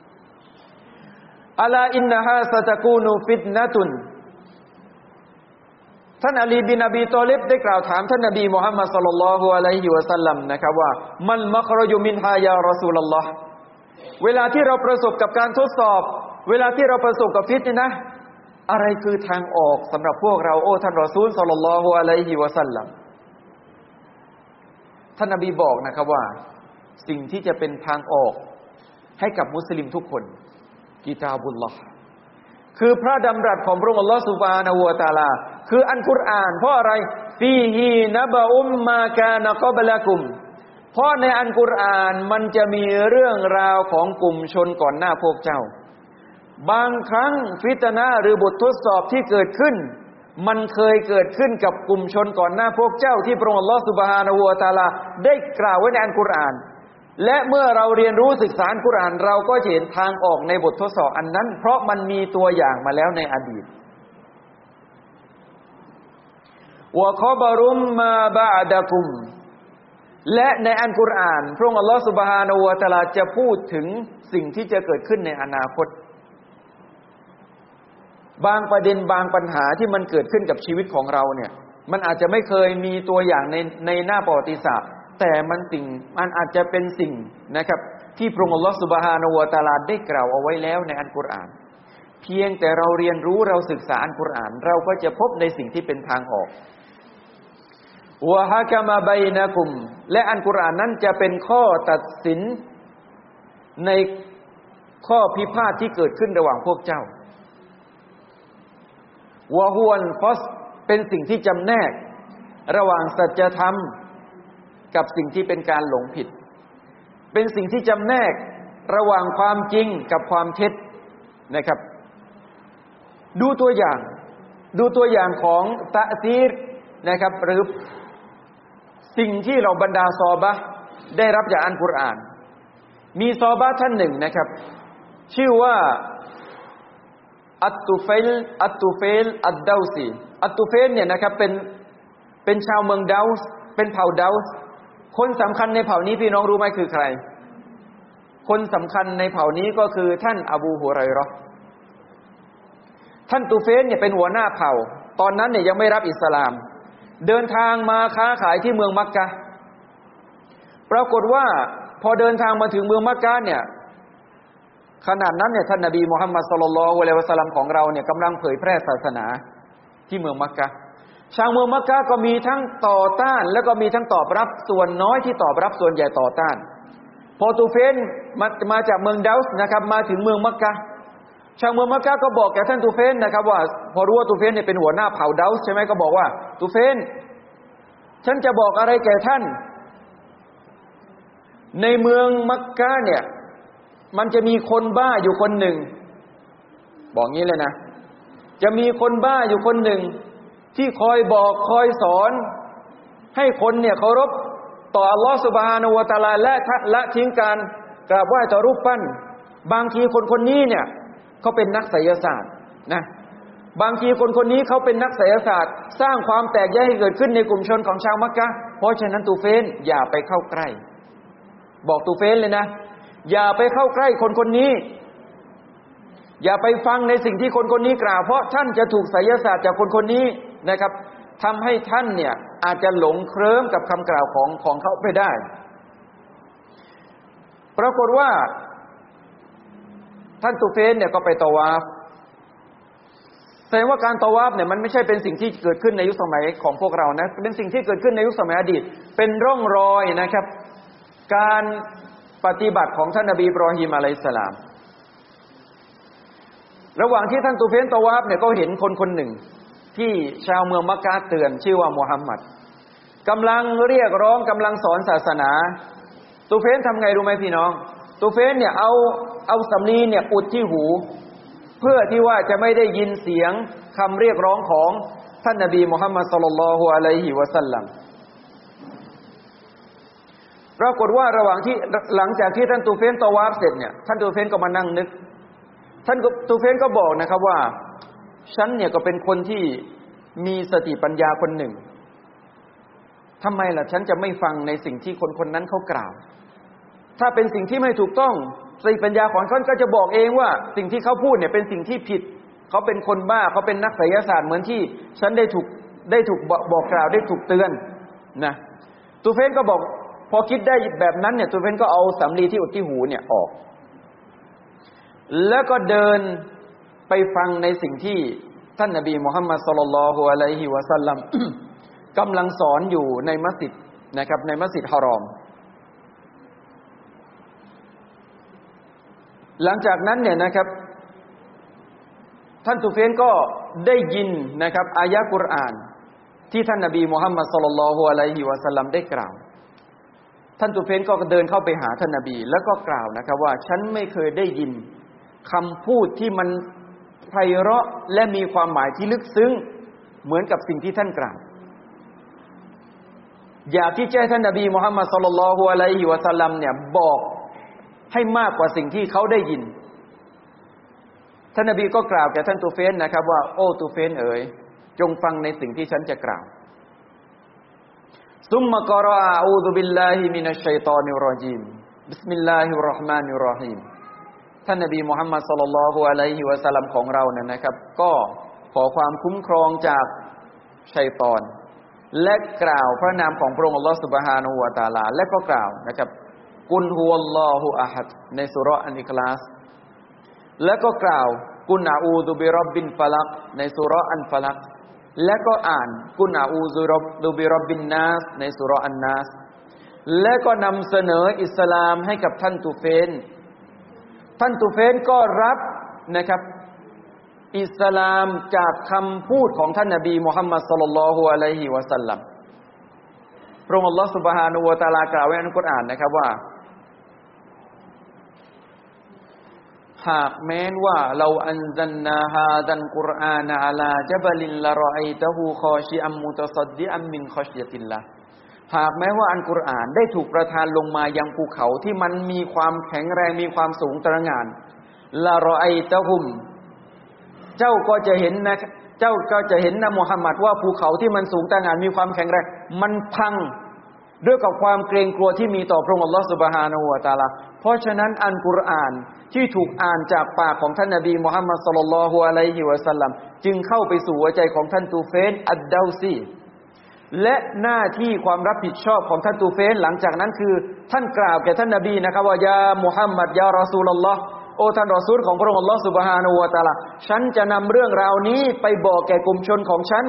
อะลาอินนะฮาซะตะกูนูฟิตนะตุนท่านอาลีบินอบีตอลิบได้กล่าวถามท่านนบีมุฮัมมัดศ็อลลัลลอฮุอะลัยฮิวะซัลลัมนะครับว่ามันมัครจุมินฮายารอซูลุลลอฮ์เวลาที่เราประสบกับการทดสอบเวลาที่เราประสบกับฟิตนะห์อะไรคือทางออกสำหรับพวกเราโอ้ท่านรอซูลศ็อลลัลลอฮุอะลัยฮิวะซัลลัมท่านนบีบอกนะครับว่าสิ่งที่จะเป็นทางออกให้กับมุสลิมทุกคนกิตาบุลลอฮ์คือพระดำรัสของพระองค์อัลเลาะห์ซุบฮานะฮูวะตะอาลาคืออัลกุรอานเพราะอะไรฟีฮีนะบะอุมมากานะกับละกุมเพราะในอัลกุรอานมันจะมีเรื่องราวของกลุ่มชนก่อนหน้าพวกเจ้าบางครั้งฟิตนะห์หรือบททดสอบที่เกิดขึ้นมันเคยเกิดขึ้นกับกลุ่มชนก่อนหน้าพวกเจ้าที่พระองค์อัลเลาะห์ซุบฮานะฮูวะตะอาลาได้กล่าวไว้ในอัลกุรอานและเมื่อเราเรียนรู้ศึกษาอัลกุรอานเราก็จะเห็นทางออกในบททดสอบอันนั้นเพราะมันมีตัวอย่างมาแล้วในอดีตวะคอบารุมมาบะอ์ดะกุมและในอัลกุรอานพระองค์อัลเลาะห์ซุบฮานะฮูวะตะอาลาจะพูดถึงสิ่งที่จะเกิดขึ้นในอนาคตบางประเด็นบางปัญหาที่มันเกิดขึ้นกับชีวิตของเราเนี่ยมันอาจจะไม่เคยมีตัวอย่างในหน้าประวัติศาสตร์แต่มันอาจจะเป็นสิ่งนะครับที่พระองค์อัลเลาะห์ซุบฮานะฮูวะตะอาลาได้กล่าวเอาไว้แล้วในอัลกุรอานเพียงแต่เราเรียนรู้เราศึกษาอัลกุรอานเราก็จะพบในสิ่งที่เป็นทางออกวะฮะกะมะบัยนะกุมและอัลกุรอานนั้นจะเป็นข้อตัดสินในข้อพิพาทที่เกิดขึ้นระหว่างพวกเจ้าวะฮุวัลฟัสเป็นสิ่งที่จำแนกระหว่างสัจธรรมกับสิ่งที่เป็นการหลงผิดเป็นสิ่งที่จำแนกระหว่างความจริงกับความเท็จนะครับดูตัวอย่างของตะซีรนะครับหรือสิ่งที่เราบรรดาซอฮาบะห์ได้รับจากอัลกุรอานมีซอฮาบะห์ท่านหนึ่งนะครับชื่อว่าอัตตุเฟลอัดดาวซีอัตตุเฟลเนี่ยนะครับเป็นชาวเมืองดาวส์เป็นเผ่าดาวส์คนสำคัญในเผ่านี้พี่น้องรู้ไหมคือใครคนสำคัญในเผ่านี้ก็คือท่านอบูฮุไรเราะห์ท่านตุเฟลเนี่ยเป็นหัวหน้าเผ่าตอนนั้นเนี่ยยังไม่รับอิสลามเดินทางมาค้าขายที่เมืองมักกะฮ์ปรากฏว่าพอเดินทางมาถึงเมืองมักกะฮ์เนี่ยขณะนั้นเนี่ยท่านนบีมุฮัมมัดศ็อลลัลลอฮุอะลัยฮิวะซัลลัมของเราเนี่ยกำลังเผยแพร่ศาสนาที่เมืองมักกะฮ์ชาวเมืองมักกะฮ์ก็มีทั้งต่อต้านแล้วก็มีทั้งตอบรับส่วนน้อยที่ตอบรับส่วนใหญ่ต่อต้านพอตูเฟนมาจากเมืองดาวส์นะครับมาถึงเมืองมักกะฮ์ชาวเมืองมักกะฮ์ก็บอกแก่ท่านตูเฟนนะครับว่าพอรู้ว่าตูเฟนเนี่ยเป็นหัวหน้าเผ่าดาวส์ใช่ไหมก็บอกว่าตูเฟนฉันจะบอกอะไรแก่ท่านในเมืองมักกะฮ์เนี่ยมันจะมีคนบ้าอยู่คนหนึ่งบอกงี้เลยนะจะมีคนบ้าอยู่คนหนึ่งที่คอยบอกคอยสอนให้คนเนี่ยเคารพต่ออัลลอฮฺซุบฮานะฮูวะตะอาลาและละทิ้งการกราบไหว้ต่อรูปปั้นบางทีคนนี้เนี่ยเขาเป็นนักไสยศาสตร์นะบางทีคนนี้เขาเป็นนักไสยศาสตร์สร้างความแตกแยกให้เกิดขึ้นในกลุ่มชนของชาวมักกะฮ์เพราะฉะนั้นตูเฟนอย่าไปเข้าใกล้บอกตูเฟนเลยนะอย่าไปเข้าใกล้คนนี้อย่าไปฟังในสิ่งที่คนนี้กล่าวเพราะท่านจะถูกไสยศาสตร์จากคนนี้นะครับทำให้ท่านเนี่ยอาจจะหลงเคลิ้มกับคำกล่าวของเขาไปได้ปรากฏว่าท่านตูเฟนเนี่ยก็ไปตะวาฟแสดงว่าการตะวาฟเนี่ยมันไม่ใช่เป็นสิ่งที่เกิดขึ้นในยุคสมัยของพวกเรานะเป็นสิ่งที่เกิดขึ้นในยุคสมัยอดีตเป็นร่องรอยนะครับการปฏิบัติของท่านนบีอิบรอฮีมอะลัยฮิสสลามระหว่างที่ท่านตูเฟนตะวาฟเนี่ยก็เห็นคนหนึ่งที่ชาวเมืองมักกะฮ์เตือนชื่อว่ามุฮัมมัดกำลังเรียกร้องกำลังสอนศาสนาตูเฟนทำไงรู้ไหมพี่น้องตูเฟนเนี่ยเอาสำลีเนี่ยอุดที่หูเพื่อที่ว่าจะไม่ได้ยินเสียงคำเรียกร้องของท่านนบีมุฮัมมัดศ็อลลัลลอฮุอะลัยฮิวะซัลลัมปรากฏว่าหลังจากที่ท่านตูเฟนตะวาฟเสร็จเนี่ยท่านตูเฟนก็มานั่งนึกท่านตูเฟนก็บอกนะครับว่าฉันเนี่ยก็เป็นคนที่มีสติปัญญาคนหนึ่งทำไมล่ะฉันจะไม่ฟังในสิ่งที่คนนั้นเขากล่าวถ้าเป็นสิ่งที่ไม่ถูกต้องสติปัญญาของเขาก็จะบอกเองว่าสิ่งที่เขาพูดเนี่ยเป็นสิ่งที่ผิดเขาเป็นคนบ้าเขาเป็นนักไสยศาสตร์เหมือนที่ฉันได้ถูกบอกกล่าวได้ถูกเตือนนะตูเฟนก็บอกพอคิดได้แบบนั้นเนี่ยตูเฟนก็เอาสำลีที่อุดที่หูเนี่ยออกแล้วก็เดินไปฟังในสิ่งที่ท่านนบีมุฮัมมัดศ็อลลัลลอฮุอะลัยฮิวะซัลลัมกำลังสอนอยู่ในมัสยิดนะครับในมัสยิดฮารอมหลังจากนั้นเนี่ยนะครับท่านตุเฟนก็ได้ยินนะครับอายะห์กุรอานที่ท่านนบีมุฮัมมัดศ็อลลัลลอฮุอะลัยฮิวะซัลลัมได้กล่าวท่านตุเฟนก็เดินเข้าไปหาท่านนบีแล้วก็กล่าวนะครับว่าฉันไม่เคยได้ยินคำพูดที่มันไพเราะและมีความหมายที่ลึกซึ้งเหมือนกับสิ่งที่ท่านกล่าวอยากที่จะให้ท่านนบีมุฮัมมัดศ็อลลัลลอฮุอะลัยฮิวะซัลลัมเนี่ยบอกให้มากกว่าสิ่งที่เขาได้ยินท่านนบีก็กล่าวแก่ท่านตูเฟนนะครับว่าโอ้ตูเฟนเอ๋ยจงฟังในสิ่งที่ฉันจะกล่าวซุมมะกะรออะอูซุบิลลาฮิมินัชชัยฏอนิรเราะญีมบิสมิลลาฮิรเราะห์มานิรเราะฮีมท่านนบีมุฮัมมัดศ็อลลัลลอฮุอะลัยฮิวะซัลลัมของเราเนี่ยนะครับก็ขอความคุ้มครองจากชัยฏอนและกล่าวพระนามของพระองค์อัลเลาะห์ซุบฮานะฮูวะตะอาลาและก็กล่าวนะครับกุลฮุวัลลอฮุอะฮัดในซูเราะห์อันอิคลาสและก็กล่าวกุลอะอูซุบิร็อบบิลฟะลักในซูเราะห์อันฟะลักและก็อ่านกุลอะอูซุบิร็อบบินนาสในซูเราะห์อันนาสและก็นำเสนออิสลามให้กับท่านตุเฟนท่านตุเฟนก็รับนะครับอิสลามจากคำพูดของท่านนบีมุฮัมมัดศ็อลลัลลอฮุอะลัยฮิวะซัลลัมพระองค์อัลเลาะห์ซุบฮานะฮูวะตะอาลากล่าวไว้ในอัลกุรอานนะครับว่าหากแม้นว่าเราอันซัลนาฮาซัลกุรอานะอะลาญะบะลินละรออัยตะฮูคอชิอัมมุตะซัดดิอัมมินคอชยะติลลาห์หากแม้ว่าอัลกุรอานได้ถูกประทานลงมายังภูเขาที่มันมีความแข็งแรงมีความสูงตระหง่านละรออัยตะฮุมเจ้าก็จะเห็นนะมุฮัมมัดว่าภูเขาที่มันสูงตระหง่านมีความแข็งแรงมันพังด้วยกับความเกรงกลัวที่มีต่อพระองค์อัลเลาะห์ซุบฮานะฮูวะตะอาลาเพราะฉะนั้นอัลกุรอานที่ถูกอ่านจากปากของท่านนบีมุฮัมมัดศ็อลลัลลอฮุอะลัยฮิวะซัลลัมจึงเข้าไปสู่หัวใจของท่านตูเฟนอัดดาวซีและหน้าที่ความรับผิดชอบของท่านตูเฟนหลังจากนั้นคือท่านกล่าวแก่ท่านนบีนะครับว่ายามุฮัมมัดยารอซูลุลลอฮ์โอ้ท่านรอซูลของพระองค์อัลเลาะห์ซุบฮานะฮูวะตะอาลาฉันจะนำเรื่องราวนี้ไปบอกแก่กลุ่มชนของฉัน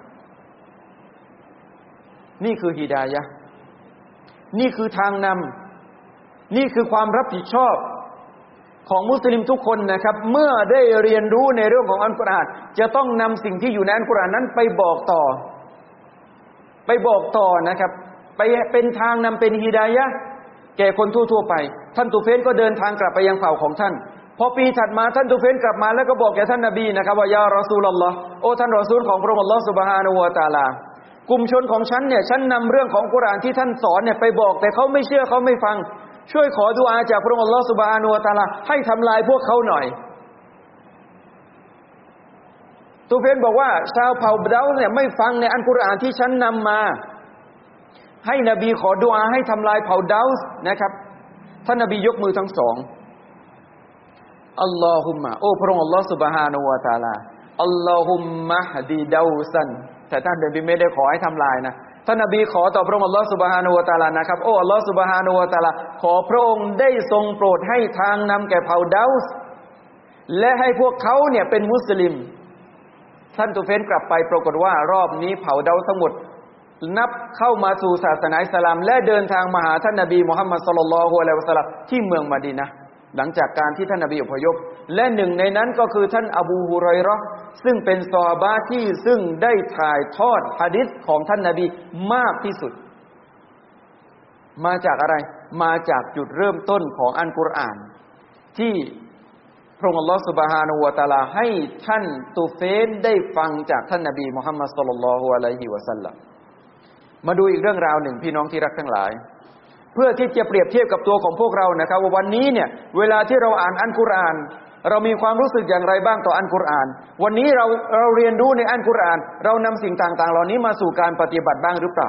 นี่คือฮิดายะห์นี่คือทางนำนี่คือความรับผิดชอบของมุสลิมทุกคนนะครับเมื่อได้เรียนรู้ในเรื่องของอัลกุรอานจะต้องนำสิ่งที่อยู่ในอัลกุรอานนั้นไปบอกต่อนะครับไปเป็นทางนำเป็นฮิดายะห์แก่คนทั่วๆไปท่านตูเฟนก็เดินทางกลับไปยังเผ่าของท่านพอปีถัดมาท่านตูเฟนกลับมาแล้วก็บอกแก่ท่านนบีนะครับว่ายารอซูลุลลอฮ์โอ้ท่านรอซูลของพระองค์อัลเลาะห์ซุบฮานะฮูวะตะอาลากลุ่มชนของฉันเนี่ยฉันนำเรื่องของกุรอานที่ท่านสอนเนี่ยไปบอกแต่เขาไม่เชื่อเขาไม่ฟังช่วยขอดุอาจากพระองค์อัลเลาะห์ซุบฮานะฮูวะตะอาลาให้ทำลายพวกเขาหน่อยตูเฟนบอกว่าชาวเผ่าบะดาวเนี่ยไม่ฟังในอัลกุรอานที่ฉันนำมาให้นบีขอดุอาให้ทำลายเผ่าดาวนะครับท่านนบียกมือทั้งสองอัลลอฮุมมะโอ้พระองค์อัลเลาะห์ซุบฮานะฮูวะตะอาลาอัลลอฮุมมะฮดีดาวซันแต่ท่านนบีไม่ได้ขอให้ทำลายนะท่านนบีขอต่อพระองค์อัลเลาะห์ซุบฮานะฮูวะตะอาลานะครับโอ้อัลเลาะห์ซุบฮานะฮูวะตะอาลาขอพระองค์ได้ทรงโปรดให้ทางนำแก่เผ่าดาวส์และให้พวกเขาเนี่ยเป็นมุสลิมท่านตูเฟนกลับไปปรากฏว่ารอบนี้เผ่าดาวส์ทั้งหมดนับเข้ามาสู่ศาสนาอิสลามและเดินทางมาหาท่านนบีมุฮัมมัดศ็อลลัลลอฮุอะลัยฮิวะซัลลัมที่เมืองมะดีนะห์หลังจากการที่ท่านนบีอพยพและหนึ่งในนั้นก็คือท่านอบูฮุรอยเราะห์ซึ่งเป็นซอฮาบะห์ที่ซึ่งได้ถ่ายทอดหะดีษของท่านนบีมากที่สุดมาจากอะไรมาจากจุดเริ่มต้นของอัลกุรอานที่พระองค์อัลเลาะห์ซุบฮานะฮูวะตะอาลาให้ท่านตูเฟนได้ฟังจากท่านนบีมุฮัมมัดศ็อลลัลลอฮุอะลัยฮิวะซัลลัมมาดูอีกเรื่องราวหนึ่งพี่น้องที่รักทั้งหลายเพื่อที่จะเปรียบเทียบกับตัวของพวกเรานะครับว่าวันนี้เนี่ยเวลาที่เราอ่านอัลกุรอานเรามีความรู้สึกอย่างไรบ้างต่ออัลกุรอานวันนี้เราเรียนรู้ในอัลกุรอานเรานำสิ่งต่างๆเหล่านี้มาสู่การปฏิบัติบ้างหรือเปล่า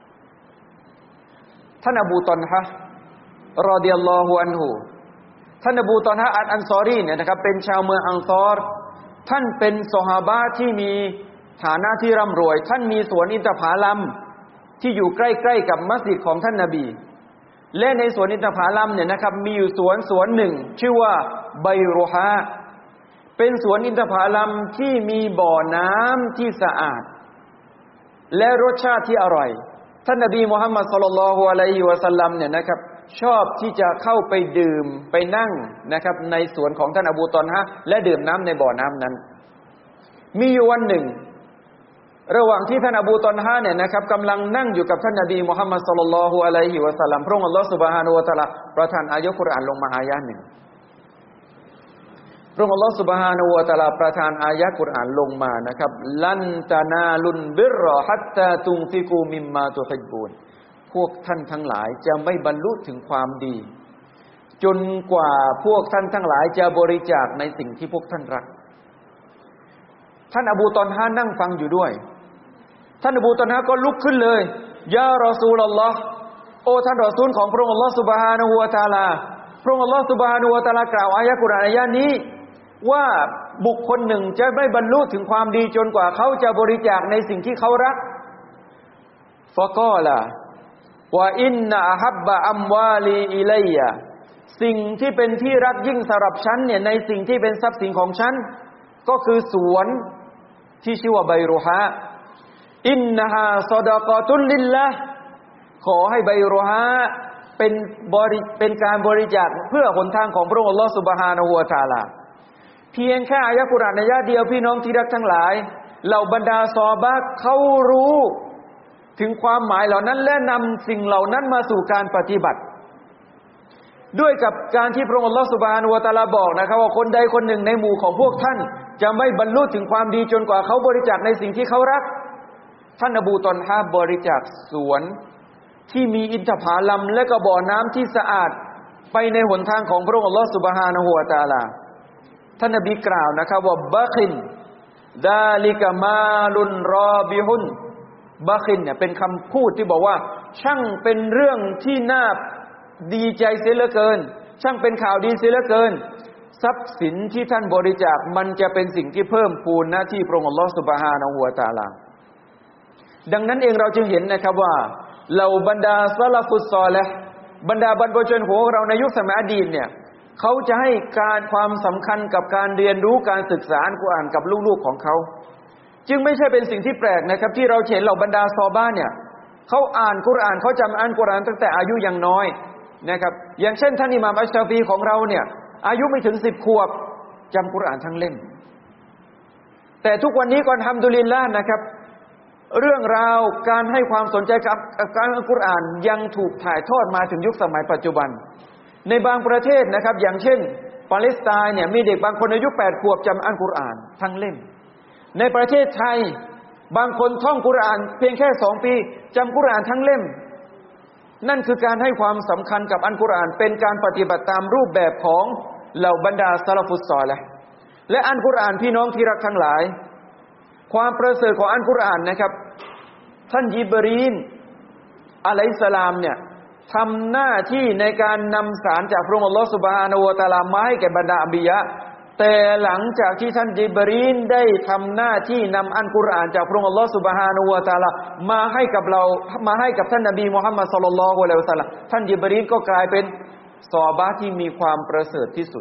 ท่านอบูตอนฮะห์รอฎิยัลลอฮุอันฮุท่านอบูตอนฮะห์อันซอรีเนี่ยนะครับเป็นชาวเมืองอันซอรท่านเป็นซอฮาบะห์ที่มีฐานะที่ร่ำรวยท่านมีสวนอินทผลัมที่อยู่ใกล้ๆกับมัสยิดของท่านนบีและในสวนอินทผลัมเนี่ยนะครับมีอยู่สวนหนึ่งชื่อว่าไบรุฮะเป็นสวนอินทผลัมที่มีบ่อน้ำที่สะอาดและรสชาติที่อร่อยท่านนบีมุฮัมมัดศ็อลลัลลอฮุอะลัยฮิวะซัลลัมเนี่ยนะครับชอบที่จะเข้าไปดื่มไปนั่งนะครับในสวนของท่านอบูตอลฮะและดื่มน้ำในบ่อน้ำนั้นมีอยู่วันหนึ่งระหว่างที่ท่านอบูตอลฮะเนี่ยนะครับกำลังนั่งอยู่กับท่านนบีมุฮัมมัดศ็อลลัลลอฮุอะลัยฮิวะซัลลัมพระองค์อัลเลาะห์ซุบฮานะฮูวะตะอาลาประทานอายะห์กุรอานลงมาอายะห์หนึ่งพระองค์อัลเลาะห์ซุบฮานะฮูวะตะอาลาประทานอายะห์กุรอานลงมานะครับลันตะนาลุนบิรรอฮัตตาตุนฟิกูมิมมาตุฮิบบูนพวกท่านทั้งหลายจะไม่บรรลุถึงความดีจนกว่าพวกท่านทั้งหลายจะบริจาคในสิ่งที่พวกท่านรักท่านอบูตอลฮะนั่งฟังอยู่ด้วยท่านอบูตอลฮะก็ลุกขึ้นเลยยารอซูลุลลอฮ์โอ้ท่านรอซูลของพระองค์อัลเลาะห์ซุบฮานะฮูวะตะอาลาพระองค์อัลเลาะห์ซุบฮานะฮูวะตะอาลากล่าวอายะห์กุรอานอายะห์นี้ว่าบุคคลหนึ่งจะไม่บรรลุถึงความดีจนกว่าเขาจะบริจาคในสิ่งที่เขารักฟะกอลาวะอินนะอะฮับบะอัมวาลีอิลัยยะสิ่งที่เป็นที่รักยิ่งสำหรับฉันเนี่ยในสิ่งที่เป็นทรัพย์สินของฉันก็คือสวนที่ชื่อว่าไบรุฮะอินนะฮาซอดะกอตุลลิลละขอให้ไบรุฮะเป็นการบริจาคเพื่อหนทางของพระองค์อัลเลาะห์ซุบฮานะฮูวะตะอาลาเพียงแค่อายะห์กุรอานอายะห์เดียวพี่น้องที่รักทั้งหลายเหล่าบรรดาซอฮาบะห์เขารู้ถึงความหมายเหล่านั้นและนำสิ่งเหล่านั้นมาสู่การปฏิบัติด้วยกับการที่พระองค์อัลเลาะห์ซุบฮานะฮูวะตะอาลาบอกนะครับว่าคนใดคนหนึ่งในหมู่ของพวกท่านจะไม่บรรลุถึงความดีจนกว่าเขาบริจาคในสิ่งที่เขารักท่านอบูตอลฮะบริจาคสวนที่มีอินทผลัมและก็บ่อน้ำที่สะอาดไปในหนทางของพระองค์อัลเลาะห์ซุบฮานะฮูวะตะอาลาท่านนบีกล่าวนะครับว่าบะคินซาลิกะมาลุนรอบิฮุนบะคินเนี่ยเป็นคำพูดที่บอกว่าช่างเป็นเรื่องที่น่าดีใจเสียเหลือเกินช่างเป็นข่าวดีเสียเหลือเกินทรัพย์สินที่ท่านบริจาคมันจะเป็นสิ่งที่เพิ่มพูนหน้าที่พระองค์อัลเลาะห์ซุบฮานะฮูวะตะอาลาดังนั้นเองเราจึงเห็นนะครับว่าเหล่าบรรดาซะลาฟุสซอลิห์บรรดาบรรพชนของเราในยุคสมัยอดีตเนี่ยเขาจะให้การความสำคัญกับการเรียนรู้การศึกษาอัลกุรอานกับลูกๆของเขาจึงไม่ใช่เป็นสิ่งที่แปลกนะครับที่เราเห็นเหล่าบรรดาซอฮาบะห์เนี่ยเขาอ่านกุรอานเขาจำอัลกุรอานตั้งแต่อายุยังน้อยนะครับอย่างเช่นท่านอิหม่ามอัชชาฟีของเราเนี่ยอายุไม่ถึง10 ขวบจำกุรอานทั้งเล่มแต่ทุกวันนี้ก็อัลฮัมดุลิลละห์นะครับเรื่องราวการให้ความสนใจกับการอ่านกุรอานยังถูกถ่ายทอดมาถึงยุคสมัยปัจจุบันในบางประเทศนะครับอย่างเช่นปาเลสไตน์เนี่ยมีเด็กบางคนอายุ8 ขวบจำอัลกุรอานทั้งเล่มในประเทศไทยบางคนท่องกุรอานเพียงแค่2 ปีจำกุรอานทั้งเล่มนั่นคือการให้ความสำคัญกับอัลกุรอานเป็นการปฏิบัติตามรูปแบบของเหล่าบรรดาซะลาฟุสศอลิห์และอัลกุรอานพี่น้องที่รักทั้งหลายความประเสริฐของอัลกุรอานนะครับท่านญิบรีลอะลัยฮิสสลามเนี่ยทำหน้าที่ในการนำสารจากพระองค์อัลเลาะห์ซุบฮานะฮูวะตะอาลามาให้แก่บรรดาอัมบิยะห์แต่หลังจากที่ท่านญิบรีลได้ทำหน้าที่นำอัลกุรอานจากพระองค์อัลเลาะห์ซุบฮานะฮูวะตะอาลามาให้กับเรามาให้กับท่านนบีมุฮัมมัดศ็อลลัลลอฮุอะลัยฮิวะซัลลัมท่านญิบรีลก็กลายเป็นซอฮาบะห์ที่มีความประเสริฐที่สุด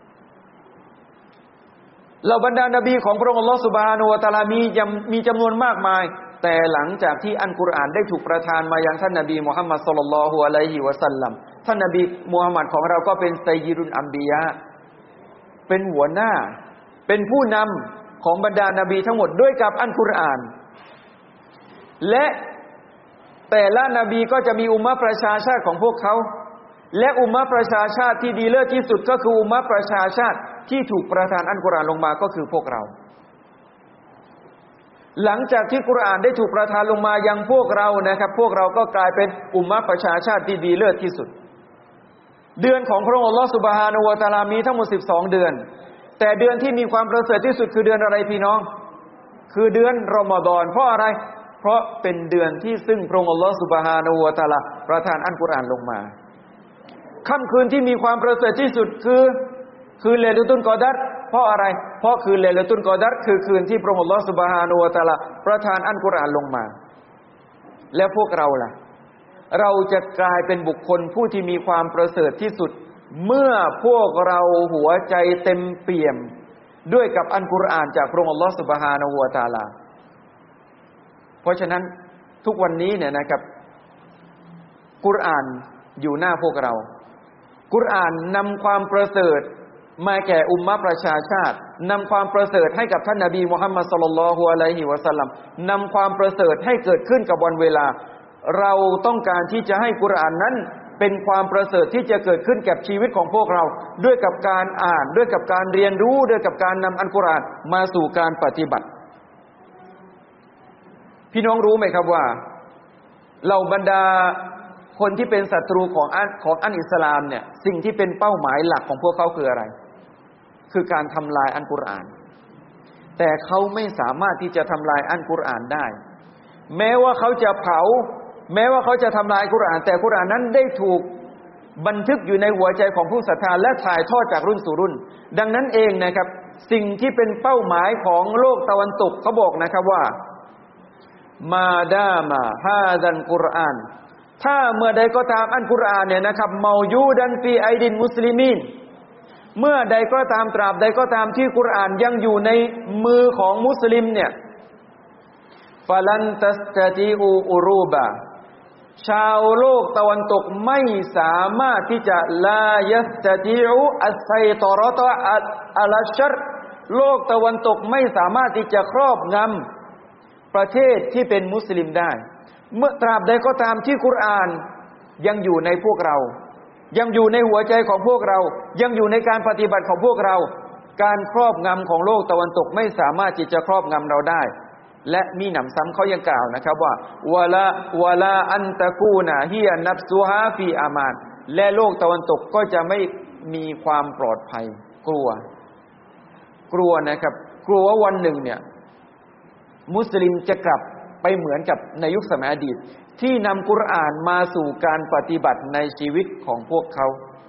เหล่าบรรดานบีของพระองค์อัลเลาะห์ซุบฮานะฮูวะตะอาลามีจำนวนมากมายแต่หลังจากที่อัลกุรอานได้ถูกประทานมายังท่านนบีมุฮัมมัดศ็อลลัลลอฮุอะลัยฮิวะซัลลัมท่านนบีมุฮัมมัดของเราก็เป็นซัยยิดุลอัมบิยะห์เป็นหัวหน้าเป็นผู้นำของบรรดานบีทั้งหมดด้วยกับอัลกุรอานและแต่ละนบีก็จะมีอุมมะห์ประชาชาติของพวกเขาและอุมมะห์ประชาชาติที่ดีเลิศที่สุดก็คืออุมมะห์ประชาชาติที่ถูกประทานอัลกุรอานลงมาก็คือพวกเราหลังจากที่กุรอานได้ถูกประทานลงมายังพวกเรานะครับพวกเราก็กลายเป็นอุมมะห์ประชาชาติที่ดีเลิศที่สุดเดือนของพระองค์อัลเลาะห์ซุบฮานะฮูวะตะอาลามีทั้งหมด12 เดือนแต่เดือนที่มีความประเสริฐที่สุดคือเดือนอะไรพี่น้องคือเดือนรอมฎอนเพราะอะไรเพราะเป็นเดือนที่ซึ่งพระองค์อัลเลาะห์ซุบฮานะฮูวะตะอาลาประทานอัลกุรอานลงมาค่ำคืนที่มีความประเสริฐที่สุดคือไลลาตุลกอดัรเพราะอะไรเพราะคือไลลาตุลกอดัรคือคืนที่พระองค์อัลเลาะห์ซุบฮานะฮูวะตะอาลาประทานอัลกุรอานลงมาและพวกเราล่ะเราจะกลายเป็นบุคคลผู้ที่มีความประเสริฐที่สุดเมื่อพวกเราหัวใจเต็มเปี่ยมด้วยกับอัลกุรอานจากพระองค์อัลเลาะห์ซุบฮานะฮูวะตะอาลาเพราะฉะนั้นทุกวันนี้เนี่ยนะครับกุรอานอยู่หน้าพวกเรากุรอานนำความประเสริฐมาแก่อุมมะประชาชาตินำความประเสริฐให้กับท่านนบีมุฮัมมัดศ็อลลัลลอฮุอะลัยฮิวะซัลลัมนำความประเสริฐให้เกิดขึ้นกับวันเวลาเราต้องการที่จะให้กุรอานนั้นเป็นความประเสริฐที่จะเกิดขึ้นกับชีวิตของพวกเราด้วยกับการอ่านด้วยกับการเรียนรู้ด้วยกับการนำอัลกุรอานมาสู่การปฏิบัติพี่น้องรู้ไหมครับว่าเหล่าบรรดาคนที่เป็นศัตรูของอันอิสลามเนี่ยสิ่งที่เป็นเป้าหมายหลักของพวกเขาคืออะไรคือการทำลายอัลกุรอานแต่เขาไม่สามารถที่จะทำลายอัลกุรอานได้แม้ว่าเขาจะเผาแม้ว่าเขาจะทำลายกุรอานแต่กุรอานนั้นได้ถูกบันทึกอยู่ในหัวใจของผู้ศรัทธาและถ่ายทอดจากรุ่นสู่รุ่นดังนั้นเองนะครับสิ่งที่เป็นเป้าหมายของโลกตะวันตกเขาบอกนะครับว่ามาดามาฮาซัลกุรอานถ้าเมื่อใดก็ตามอัลกุรอานเนี่ยนะครับเมายูดันฟีไอดินมุสลิมีนเมื่อใดก็ตามตราบใดก็ตามที่กุรอานยังอยู่ในมือของมุสลิมเนี่ยฟะลันตัสตะติอูอุรูบะชาวโลกตะวันตกไม่สามารถที่จะลายัสตะติอูอัสไซตอรอตอะลัชรโลกตะวันตกไม่สามารถที่จะครอบงำประเทศที่เป็นมุสลิมได้เมื่อตราบใดก็ตามที่กุรอานยังอยู่ในพวกเรายังอยู่ในหัวใจของพวกเรายังอยู่ในการปฏิบัติของพวกเราการครอบงำของโลกตะวันตกไม่สามารถที่จะครอบงำเราได้และมีหนำซ้ำเขายังกล่าวนะครับว่าวะลาอันตะกูนะฮิยะนัฟซุฮาฟีอามานและโลกตะวันตกก็จะไม่มีความปลอดภัยกลัวนะครับกลัวว่าวันหนึ่งเนี่ยมุสลิมจะกลับไปเหมือนกับในยุคสมัยอดีตที่นำกุรอานมาสู่การปฏิบัติในชีวิตของพวกเขา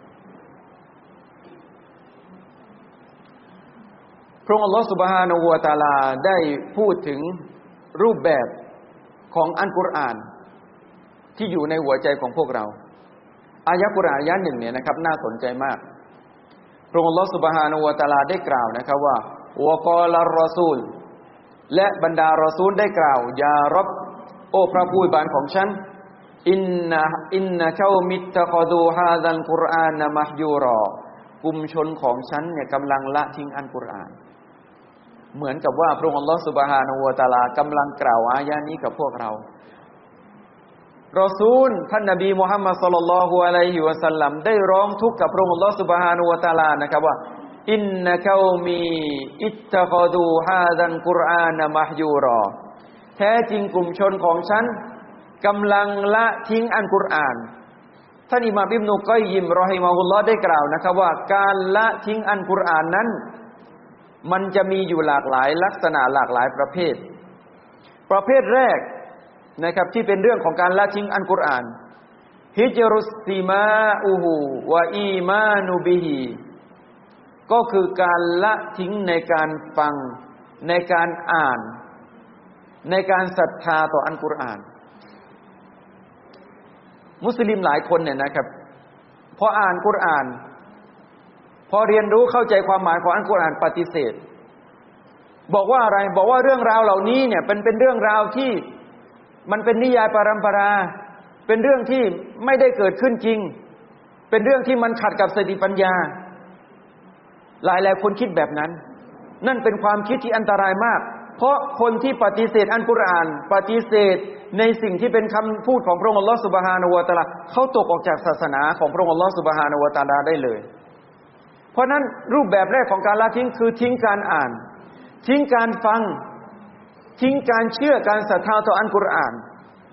พระองค์อัลลอฮฺซุบฮานะฮูวะตะอาลาได้พูดถึงรูปแบบของอัลกุรอานที่อยู่ในหัวใจของพวกเราอายะห์กุรอานอายะห์หนึ่งเนี่ยนะครับน่าสนใจมากพระองค์อัลลอฮฺซุบฮานะฮูวะตะอาลาได้กล่าวนะครับว่าวะกอลัรรอซูลและบรรดารอซูลได้กล่าวยารับโอ้พระผู้อวยบานของฉันอินนะกอมิตตะคอดูฮาซัลกุรอานมะฮยูรอกลุ่มชนของฉันเนี่ยกำลังละทิ้งอัลกุรอานเหมือนกับว่าพระองค์อัลเลาะห์ซุบฮานะฮูวะตะอาลากำลังกล่าวอายะห์นี้กับพวกเรารอซูลท่านนบีมุฮัมมัดศ็อลลัลลอฮุอะลัยฮิวะซัลลัมได้ร้องทุกข์กับพระองค์อัลเลาะห์ซุบฮานะฮูวะตะอาลานะครับว่าอินนะกอมีอิตตะคอดูฮาซัลกุรอานมะฮยูรอแท้จริงกลุ่มชนของฉันกำลังละทิ้งอัลกุรอานท่านอิหม่ามอิบนุกอยยิมรอฮิมะฮุลลอฮ์ได้กล่าวนะครับว่าการละทิ้งอัลกุรอานนั้นมันจะมีอยู่หลากหลายลักษณะหลากหลายประเภทแรกนะครับที่เป็นเรื่องของการละทิ้งอัลกุรอานฮิจรุสติมาอูฮูวะอีมานุบิฮิก็คือการละทิ้งในการฟังในการอ่านในการศรัทธาต่ออัลกุรอานมุสลิมหลายคนเนี่ยนะครับพออ่านกุรอานพอเรียนรู้เข้าใจความหมายของอัลกุรอานปฏิเสธบอกว่าอะไรบอกว่าเรื่องราวเหล่านี้เนี่ยเป็นเรื่องราวที่มันเป็นนิยายปรัมปราเป็นเรื่องที่ไม่ได้เกิดขึ้นจริงเป็นเรื่องที่มันขัดกับสติปัญญาหลายคนคิดแบบนั้นนั่นเป็นความคิดที่อันตรายมากเพราะคนที่ปฏิเสธอัลกุรอานปฏิเสธในสิ่งที่เป็นคำพูดของพระองค์อัลเลาะห์ซุบฮานะฮูวะตะอาลาเขาตกออกจากศาสนาของพระองค์อัลเลาะห์ซุบฮานะฮูวะตะอาลาได้เลยเพราะนั้นรูปแบบแรกของการละทิ้งคือทิ้งการอ่านทิ้งการฟังทิ้งการเชื่อการศรัทธาต่ออัลกุรอาน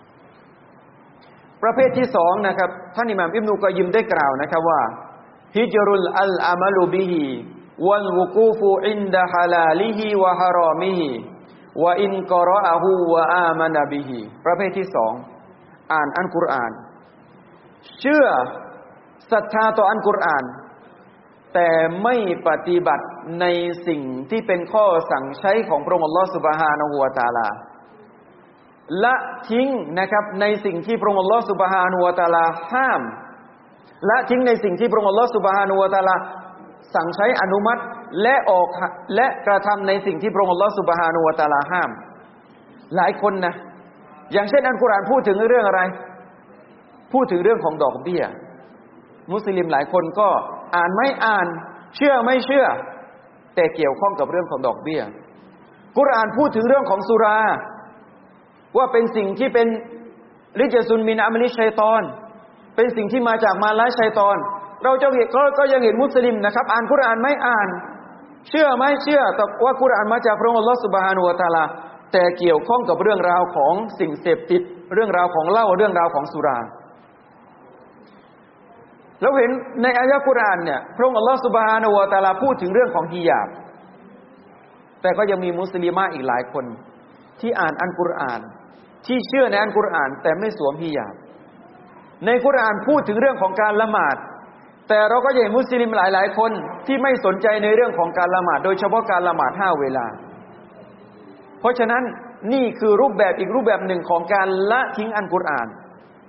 ประเภทที่สองนะครับท่านอิหม่ามอิบนุกอยยิมได้กล่าวนะครับว่าฮิจรุลอัลอามัลุบิฮิวัลวุกูฟุอินดะฮะลาลิฮิวะฮารอมิฮิวะอินกะรออะฮูวะอามานะบิฮิประเภทที่สองอ่านอัลกุรอานเชื่อศรัทธาต่ออัลกุรอานแต่ไม่ปฏิบัติในสิ่งที่เป็นข้อสั่งใช้ของพระองค์อัลเลาะห์ซุบฮานะฮูวะตะอาลาละทิ้งนะครับในสิ่งที่พระองค์อัลเลาะห์ซุบฮานะฮูวะตะอาลาห้ามละทิ้งในสิ่งที่พระองค์อัลเลาะห์ซุบฮานะฮูวะตะอาลาสั่งใช้อนุมัติและกระทำในสิ่งที่พระองค์อัลเลาะห์ซุบฮานะฮูวะตะอาลาห้ามหลายคนนะอย่างเช่นอัลกุรอานพูดถึงเรื่องอะไรพูดถึงเรื่องของดอกเบี้ยมุสลิมหลายคนก็อ่านไม่อ่านเชื่อไม่เชื่อแต่เกี่ยวข้องกับเรื่องของดอกเบี้ยกุรอานพูดถึงเรื่องของสุราว่าเป็นสิ่งที่เป็นริจซุนมินอะมลิชัยฏอนเป็นสิ่งที่มาจากมารร้ายชัยฏอนเราจะเห็นก็ยังเห็นมุสลิมนะครับอ่านกุรอานไม่อ่านเชื่อไม่เชื่อแต่ว่ากุรอานมาจากพระองค์อัลเลาะห์ซุบฮานะฮูวะตะอาลาแต่เกี่ยวข้องกับเรื่องราวของสิ่งเสพติดเรื่องราวของเหล้าเรื่องราวของสุราเราเห็นในอายะห์กุรอานเนี่ยพระองค์อัลเลาะห์ซุบฮานะฮูวะตะอาลาพูดถึงเรื่องของฮิญาบแต่ก็ยังมีมุสลิมะอีกหลายคนที่อ่านอัลกุรอานที่เชื่อในอัลกุรอานแต่ไม่สวมฮิญาบในกุรอานพูดถึงเรื่องของการละหมาดแต่เราก็เห็นมุสลิมหลายๆคนที่ไม่สนใจในเรื่องของการละหมาดโดยเฉพาะการละหมาด5เวลาเพราะฉะนั้นนี่คือรูปแบบอีกรูปแบบหนึ่งของการละทิ้งอัลกุรอาน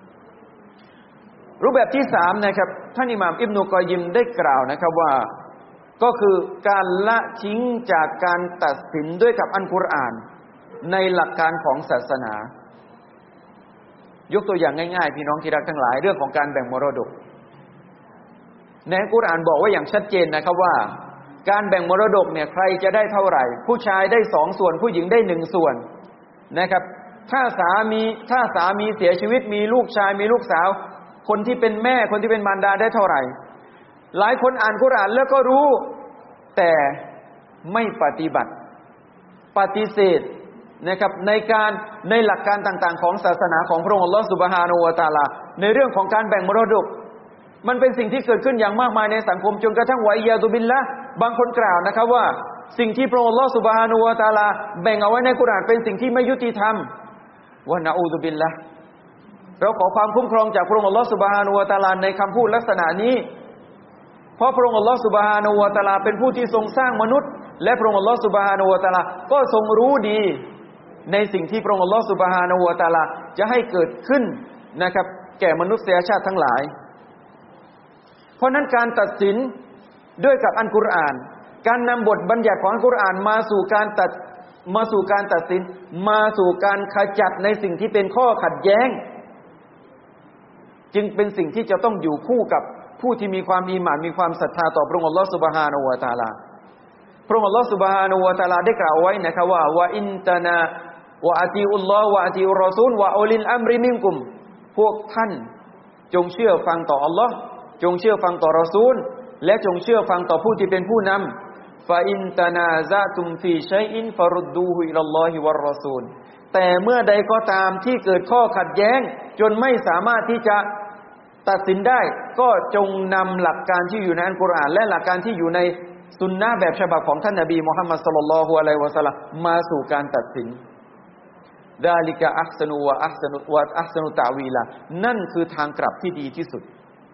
รูปแบบที่3นะครับท่านอิหม่ามอิบนุกอยยิมได้กล่าวนะครับว่าก็คือการละทิ้งจากการตัดสินด้วยกับอัลกุรอานในหลักการของศาสนายกตัวอย่างง่ายๆพี่น้องที่รักทั้งหลายเรื่องของการแบ่งมรดกในอัลกุรอานบอกไว้อย่างชัดเจนนะครับว่าการแบ่งมรดกเนี่ยใครจะได้เท่าไหร่ผู้ชายได้2ส่วนผู้หญิงได้1ส่วนนะครับถ้าสามีเสียชีวิตมีลูกชายมีลูกสาวคนที่เป็นแม่คนที่เป็นมารดาได้เท่าไหร่หลายคนอ่านกุรอานแล้วก็รู้แต่ไม่ปฏิบัติปฏิเสธนะครับในหลักการต่างๆของศาสนาของพระองค์อัลเลาะห์ซุบฮานะฮูวะตะอาลาในเรื่องของการแบ่งมรดกมันเป็นสิ่งที่เกิดขึ้นอย่างมากมายในสังคมจนกระทั่งวะอิยาซุบิลละห์บางคนกล่าวนะครับว่าสิ่งที่พระองค์อัลเลาะห์ซุบฮานะฮูวะตะอาลาแบ่งเอาไว้ในกุรอานเป็นสิ่งที่ไม่ยุติธรรมวะนะอูซุบิลละห์เราขอความคุ้มครองจากพระองค์อัลเลาะห์ซุบฮานะฮูวะตะอาลาในคำพูดลักษณะนี้เพราะพระองค์อัลเลาะห์ซุบฮานะฮูวะตะอาลาเป็นผู้ที่ทรงสร้างมนุษย์และพระองค์อัลเลาะห์ซุบฮานะฮูวะตะอาลาก็ทรงรู้ดีในสิ่งที่พระองค์อัลเลาะห์ซุบฮานะฮูวะตะอาลาจะให้เกิดขึ้นนะครับแก่มนุษยชาติทั้งหลายเพราะนั้นการตัดสินด้วยกับอัลกุรอานการนำบทบัญญัติของอัลกุรอานมาสู่การตัดสินมาสู่การขจัดในสิ่งที่เป็นข้อขัดแย้งจึงเป็นสิ่งที่จะต้องอยู่คู่กับผู้ที่มีความอีหม่านมีความศรัทธาต่อพระองค์อัลเลาะห์ซุบฮานะฮูวะตะอาลาพระองค์อัลเลาะห์ซุบฮานะฮูวะตะอาลาได้กล่าวไว้นะครับว่าวะอินตะนาวะอะตีอุลลอฮ์วะอะตีอุรรอซูลวะอุลิลอัมริมินกุมพวกท่านจงเชื่อฟังต่ออัลเลาะห์จงเชื่อฟังต่อรอซูลและจงเชื่อฟังต่อผู้ที่เป็นผู้นำฟาอินตะนาซะตุมฟีชัยอินฟารุดดูฮุอิลัลลอฮิวัรรอซูลแต่เมื่อใดก็ตามที่เกิดข้อขัดแย้งจนไม่สามารถที่จะตัดสินได้ก็จงนำหลักการที่อยู่ในอัลกุรอานและหลักการที่อยู่ในสุนนะห์แบบฉบับของท่านนบีมุฮัมมัดศ็อลลัลลอฮุอะลัยฮิวะซัลลัมมาสู่การตัดสินดาลิกะอัฮซะนูวะอัฮซะนุตะวีลานั่นคือทางกลับที่ดีที่สุด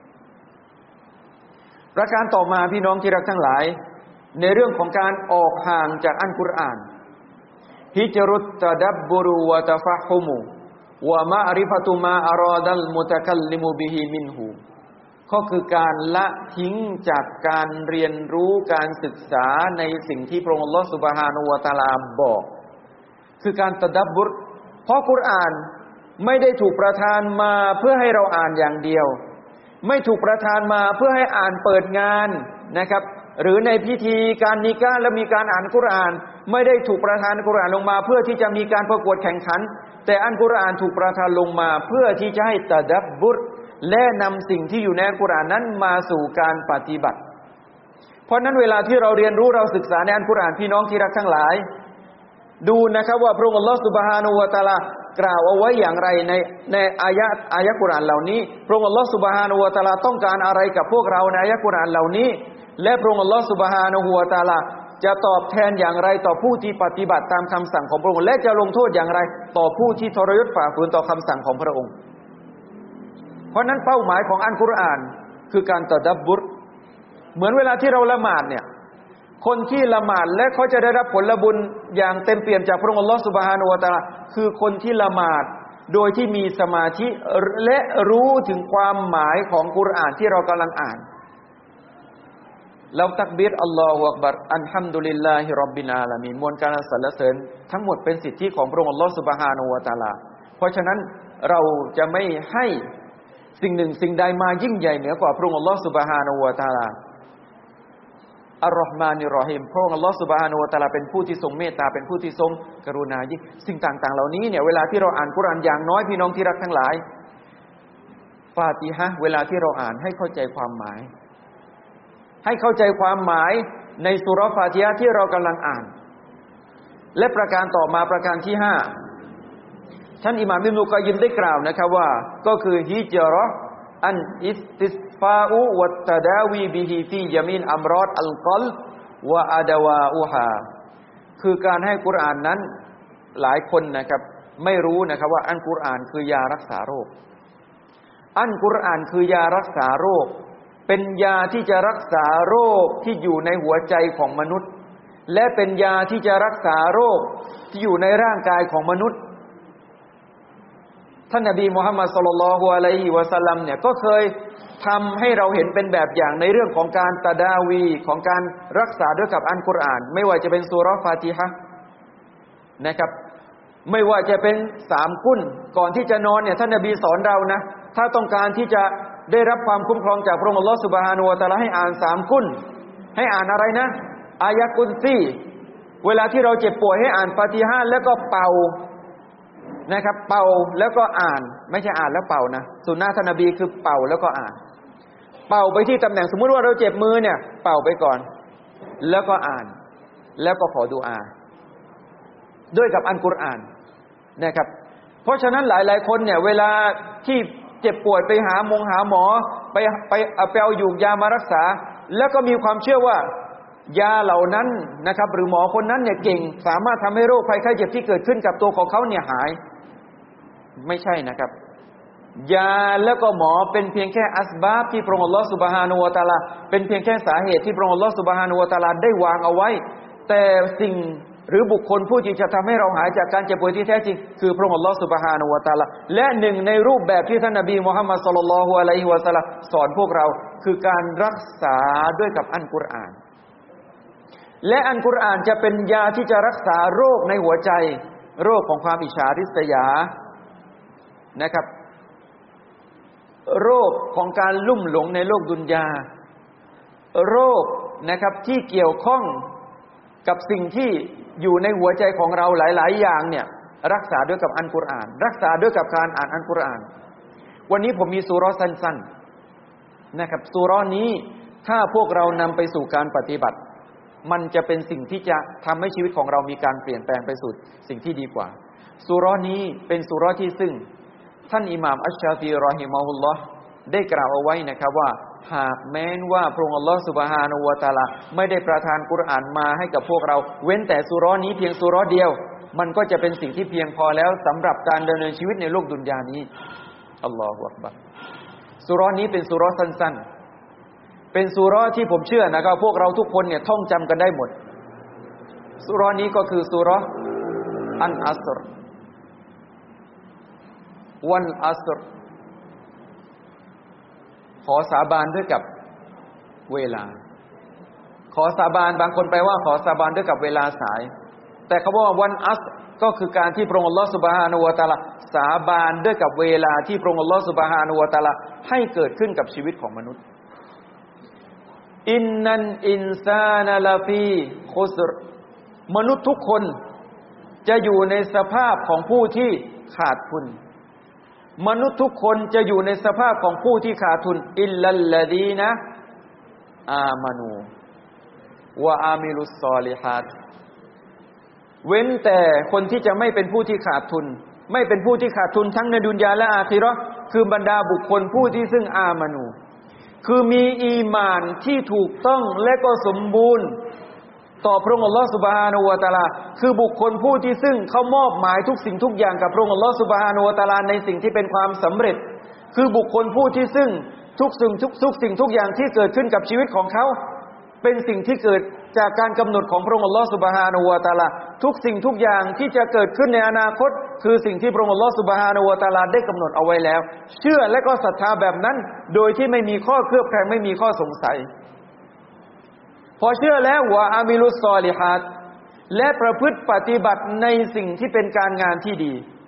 ประการต่อมาพี่น้องที่รักทั้งหลายในเรื่องของการออกห่างจากอัลกุรอานฮิจรุตตะดับบุรุวะตะฟะฮุมุวะมะอริฟะตุมาอารอดัลมุตะกัลลิมุบิฮิมินฮูก็คือการละทิ้งจากการเรียนรู้การศึกษาในสิ่งที่พระองค์อัลเลาะห์ซุบฮานะฮูวะตะอาลาบอกคือการตะดับบุรเพราะกุรอานไม่ได้ถูกประทานมาเพื่อให้เราอ่านอย่างเดียวไม่ถูกประทานมาเพื่อให้อ่านเปิดงานนะครับหรือในพิธีการนิกาห์แล้วมีการอ่านกุรอานไม่ได้ถูกประทานกุรอานลงมาเพื่อที่จะมีการประกวดแข่งขันแต่อัลกุรอานถูกประทานลงมาเพื่อที่จะให้ตะดับบุรและนำสิ่งที่อยู่ในอัลกุรอานนั้นมาสู่การปฏิบัติเพราะนั้นเวลาที่เราเรียนรู้เราศึกษาในอัลกุรอานพี่น้องที่รักทั้งหลายดูนะครับว่าพระองค์อัลเลาะห์ซุบฮานะฮูวะตะอาลากล่าวเอาไว้อย่างไรในอายะกุรอานเหล่านี้พระองค์อัลเลาะห์ซุบฮานะฮูวะตะอาลาต้องการอะไรกับพวกเราในอายะกุรอานเหล่านี้และพระองค์อัลเลาะห์ซุบฮานะฮูวะตะอาลาจะตอบแทนอย่างไรต่อผู้ที่ปฏิบัติตามคำสั่งของพระองค์และจะลงโทษอย่างไรต่อผู้ที่ทรยศฝ่าฝืนต่อคำสั่งของพระองค์เพราะนั้นเป้าหมายของอัลกุรอานคือการตะดับบุรเหมือนเวลาที่เราละหมาดเนี่ยคนที่ละหมาดและเขาจะได้รับผลบุญอย่างเต็มเปี่ยมจากพระองค์อัลเลาะห์ซุบฮานะฮูวะตะอาลาคือคนที่ละหมาดโดยที่มีสมาธิและรู้ถึงความหมายของกุรอานที่เรากำลังอ่านแล้วตักบีรอัลลอฮุอักบัรอัลฮัมดุลิลลาฮิร็อบบิลอาลามีนมวลการสรรเสริญทั้งหมดเป็นสิทธิของพระองค์อัลเลาะห์ซุบฮานะฮูวะตะอาลาเพราะฉะนั้นเราจะไม่ให้สิ่งหนึ่งสิ่งใดมายิ่งใหญ่เหนือกว่าพระองค์อัลลอฮฺซุบฮานะฮูวะตะอาลาอัรเราะห์มานิรเราะฮีมพระองค์อัลลอฮฺซุบฮานะฮูวะตะอาลาเป็นผู้ที่ทรงเมตตาเป็นผู้ที่ทรงกรุณายิ่งสิ่งต่างๆเหล่านี้เนี่ยเวลาที่เราอ่านกุรอานอย่างน้อยพี่น้องที่รักทั้งหลายฟาติฮะห์เวลาที่เราอ่านให้เข้าใจความหมายให้เข้าใจความหมายในซูเราะห์ฟาติฮะห์ที่เรากำลังอ่านและประการต่อมาประการที่5ท่านอิหม่ามอิบนุกอยยิมได้กล่าวนะครับว่าก็คือฮิจเราะห์อันอิสติสฟาอุวัตตะดาวีบิฮิฟียะมีนอัมรอดอัลกัลบวะอะดาวาอุฮาคือการให้กุรอานนั้นหลายคนนะครับไม่รู้นะครับว่าอัลกุรอานคือยารักษาโรคอัลกุรอานคือยารักษาโรคเป็นยาที่จะรักษาโรคที่อยู่ในหัวใจของมนุษย์และเป็นยาที่จะรักษาโรคที่อยู่ในร่างกายของมนุษย์ท่านนบีมุฮัมมัดศ็อลลัลลอฮุอะลัยฮิวะซัลลัมเนี่ยก็เคยทำให้เราเห็นเป็นแบบอย่างในเรื่องของการตะดาวีของการรักษาด้วยกับอัลกุรอานไม่ว่าจะเป็นซูเราะห์ฟาติฮะห์นะครับไม่ว่าจะเป็น3กุนก่อนที่จะนอนเนี่ยท่านนบีสอนเรานะถ้าต้องการที่จะได้รับความคุ้มครองจากพระองค์อัลเลาะห์ซุบฮานะฮูวะตะอาลาให้อ่าน3กุนให้อ่านอะไรนะอายะกุรซีเวลาที่เราเจ็บป่วยให้อ่านฟาติฮะห์แล้วก็เป่านะครับเป่าแล้วก็อ่านไม่ใช่อ่านแล้วเป่านะสุนนะท่านนบีคือเป่าแล้วก็อ่านเป่าไปที่ตำแหน่งสมมุติว่าเราเจ็บมือเนี่ยเป่าไปก่อนแล้วก็อ่านแล้วก็ขอดุอาด้วยกับอัลกุรอานนะครับเพราะฉะนั้นหลายๆคนเนี่ยเวลาที่เจ็บป่วยไปหาหมอไปเอาหยูกยามารักษาแล้วก็มีความเชื่อว่ายาเหล่านั้นนะครับหรือหมอคนนั้นเนี่ยเก่งสามารถทำให้โรคภัยไข้เจ็บที่เกิดขึ้นกับตัวของเขาเนี่ยหายไม่ใช่นะครับยาแล้วก็หมอเป็นเพียงแค่อัสบาบที่พระองค์อัลเลาะห์ซุบฮานะฮูวะตะอาลาเป็นเพียงแค่สาเหตุที่พระองค์อัลเลาะห์ซุบฮานะฮูวะตะอาลาได้วางเอาไว้แต่สิ่งหรือบุคคลผู้ที่จะทำให้เราหายจากการเจ็บป่วยที่แท้จริงคือพระองค์อัลเลาะห์ซุบฮานะฮูวะตะอาลาและหนึ่งในรูปแบบที่ท่านนบีมุฮัมมัดศ็อลลัลลอฮุอะลัยฮิวะซัลลัมสอนพวกเราคือการรักษาด้วยกับอัลกุรอานและอัลกุรอานจะเป็นยาที่จะรักษาโรคในหัวใจโรคของความอิจฉาริษยานะครับโรคของการลุ่มหลงในโลกดุนยาโรคนะครับที่เกี่ยวข้องกับสิ่งที่อยู่ในหัวใจของเราหลายๆอย่างเนี่ยรักษาด้วยกับอัลกุรอานรักษาด้วยกับการอ่านอัลกุรอานวันนี้ผมมีซูเราะห์สั้นๆนะครับซูเราะห์นี้ถ้าพวกเรานำไปสู่การปฏิบัติมันจะเป็นสิ่งที่จะทำให้ชีวิตของเรามีการเปลี่ยนแปลงไปสู่สิ่งที่ดีกว่าซูเราะห์นี้เป็นซูเราะห์ที่ซึ่งท่านอิหม่ามอัชชาฟีรอฮิมะฮุลลอฮ์ได้กล่าวเอาไว้นะครับว่าหากแม้นว่าพระองค์อัลเลาะห์ซุบฮานะฮูวะตะอาลาไม่ได้ประทานกุรอานมาให้กับพวกเราเว้นแต่ซูเราะห์นี้เพียงซูเราะห์เดียวมันก็จะเป็นสิ่งที่เพียงพอแล้วสำหรับการดำเนินชีวิตในโลกดุนยานี้อัลลอฮุอักบัรซูเราะห์นี้เป็นซูเราะห์สั้นๆเป็นซูเราะห์ที่ผมเชื่อนะครับพวกเราทุกคนเนี่ยท่องจำกันได้หมดซูเราะห์นี้ก็คือซูเราะห์อันอัสรวันอัสรขอสาบานด้วยกับเวลาขอสาบานบางคนแปลว่าขอสาบานด้วยกับเวลาสายแต่คำว่าวันอัสรก็คือการที่พระองค์อัลเลาะห์ซุบฮานะฮูวะตะอาลาสาบานด้วยกับเวลาที่พระองค์อัลเลาะห์ซุบฮานะฮูวะตะอาลาให้เกิดขึ้นกับชีวิตของมนุษย์อินนัลอินซานะลาฟีคุสรมนุษย์ทุกคนจะอยู่ในสภาพของผู้ที่ขาดทุนมนุษย์ทุกคนจะอยู่ในสภาพของผู้ที่ขาดทุนอิลลัลลดีนะอามานูวะอามิลุสศอลิฮาตเว้นแต่คนที่จะไม่เป็นผู้ที่ขาดทุนไม่เป็นผู้ที่ขาดทุนทั้งในดุนยาและอาคิเราะห์คือบรรดาบุคคลผู้ที่ซึ่งอามานูคือมีอีหม่านที่ถูกต้องและก็สมบูรณ์ต่อพระองค์อัลเลาะห์ซุบฮานะฮูวะตะอาลาคือบุคคลผู้ที่ซึ่งเขามอบหมายทุกสิ่งทุกอย่างกับพระองค์อัลเลาะห์ซุบฮานะฮูวะตะอาลาในสิ่งที่เป็นความสำเร็จคือบุคคลผู้ที่ซึ่งทุกสิ่งทุกอย่างที่เกิดขึ้นกับชีวิตของเขาเป็นสิ่งที่เกิดจากการกำหนดของพระองค์อัลเลาะห์ซุบฮานะฮูวะตะอาลาทุกสิ่งทุกอย่างที่จะเกิดขึ้นในอนาคตคือสิ่งที่พระองค์อัลเลาะห์ซุบฮานะฮูวะตะอาลาได้กำหนดเอาไว้แล้วเชื่อและก็ศรัทธาแบบนั้นโดยที่ไม่มีข้อเคลือบแคลงไม่มีข้อสงสัยพอเชื่อแล้ววะอามิลุสศอลิฮาตและประพฤติปฏิบัติในสิ่งที่เป็นการงานที่ดี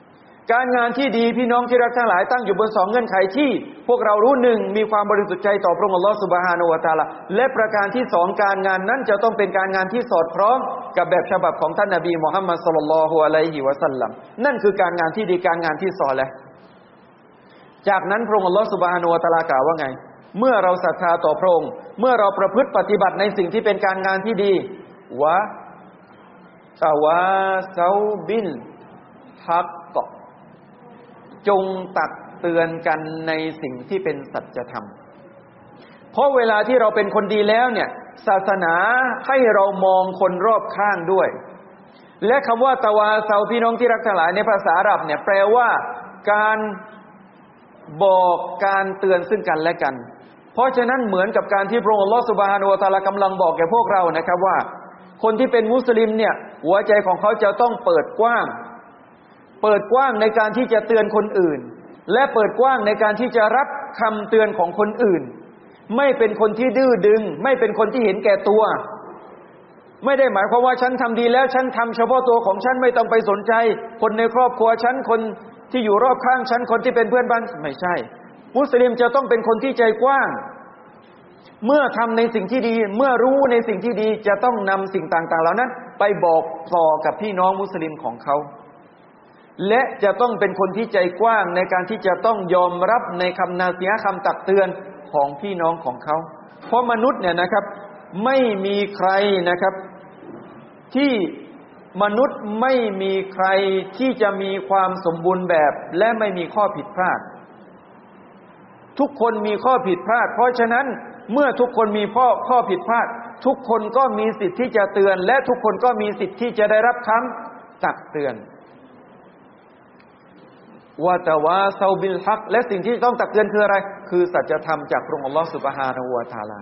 การงานที่ดีพี่น้องที่รักทั้งหลายตั้งอยู่บน2เงื่อนไขที่พวกเรารู้1มีความบริสุทธิ์ใจต่อพระองค์อัลเลาะห์ซุบฮานะฮูวะตะอาลาและประการที่2การงานนั้นจะต้องเป็นการงานที่สอดคล้องกับแบบฉบับของท่านนบีมุฮัมมัดศ็อลลัลลอฮุอะลัยฮิวะซัลลัมนั่นคือการงานที่ดีการงานที่ศอลิฮ์จากนั้นพระองค์อัลเลาะห์ซุบฮานะฮูวะตะอาลากล่าวว่าไงเมื่อเราศรัทธาต่อพระองค์เมื่อเราประพฤติปฏิบัติในสิ่งที่เป็นการงานที่ดีวะตะวาเซาบิลฮักกะจงตักเตือนกันในสิ่งที่เป็นสัจธรรมเพราะเวลาที่เราเป็นคนดีแล้วเนี่ยศาสนาให้เรามองคนรอบข้างด้วยและคำว่าตะวาเซาพี่น้องที่รักทั้งหลายในภาษาอาหรับเนี่ยแปลว่าการบอกการเตือนซึ่งกันและกันเพราะฉะนั้นเหมือนกับการที่พระองค์อัลเลาะห์ซุบฮานะฮูวะตะอาลากำลังบอกแก่พวกเรานะครับว่าคนที่เป็นมุสลิมเนี่ยหัวใจของเขาจะต้องเปิดกว้างในการที่จะเตือนคนอื่นและเปิดกว้างในการที่จะรับคำเตือนของคนอื่นไม่เป็นคนที่ดื้อดึงไม่เป็นคนที่เห็นแก่ตัวไม่ได้หมายความว่าฉันทำดีแล้วฉันทำเฉพาะตัวของฉันไม่ต้องไปสนใจคนในครอบครัวฉันคนที่อยู่รอบข้างฉันคนที่เป็นเพื่อนบ้านไม่ใช่มุสลิมจะต้องเป็นคนที่ใจกว้างเมื่อทำในสิ่งที่ดีเมื่อรู้ในสิ่งที่ดีจะต้องนำสิ่งต่างๆเหล่านั้นไปบอกต่อกับพี่น้องมุสลิมของเขาและจะต้องเป็นคนที่ใจกว้างในการที่จะต้องยอมรับในคำนาซีฮะห์คำตักเตือนของพี่น้องของเขาเพราะมนุษย์เนี่ยนะครับไม่มีใครนะครับที่มนุษย์ไม่มีใครที่จะมีความสมบูรณ์แบบและไม่มีข้อผิดพลาดทุกคนมีข้อผิดพลาดเพราะฉะนั้นเมื่อทุกคนมีข้อผิดพลาดทุกคนก็มีสิทธิ์ที่จะเตือนและทุกคนก็มีสิทธิ์ที่จะได้รับคำตักเตือนวะตะวาเซาบิลฮักและสิ่งที่ต้องตักเตือนคืออะไรคือสัจธรรมจากพระองค์อัลเลาะห์ซุบฮานะฮูวะตะอาลา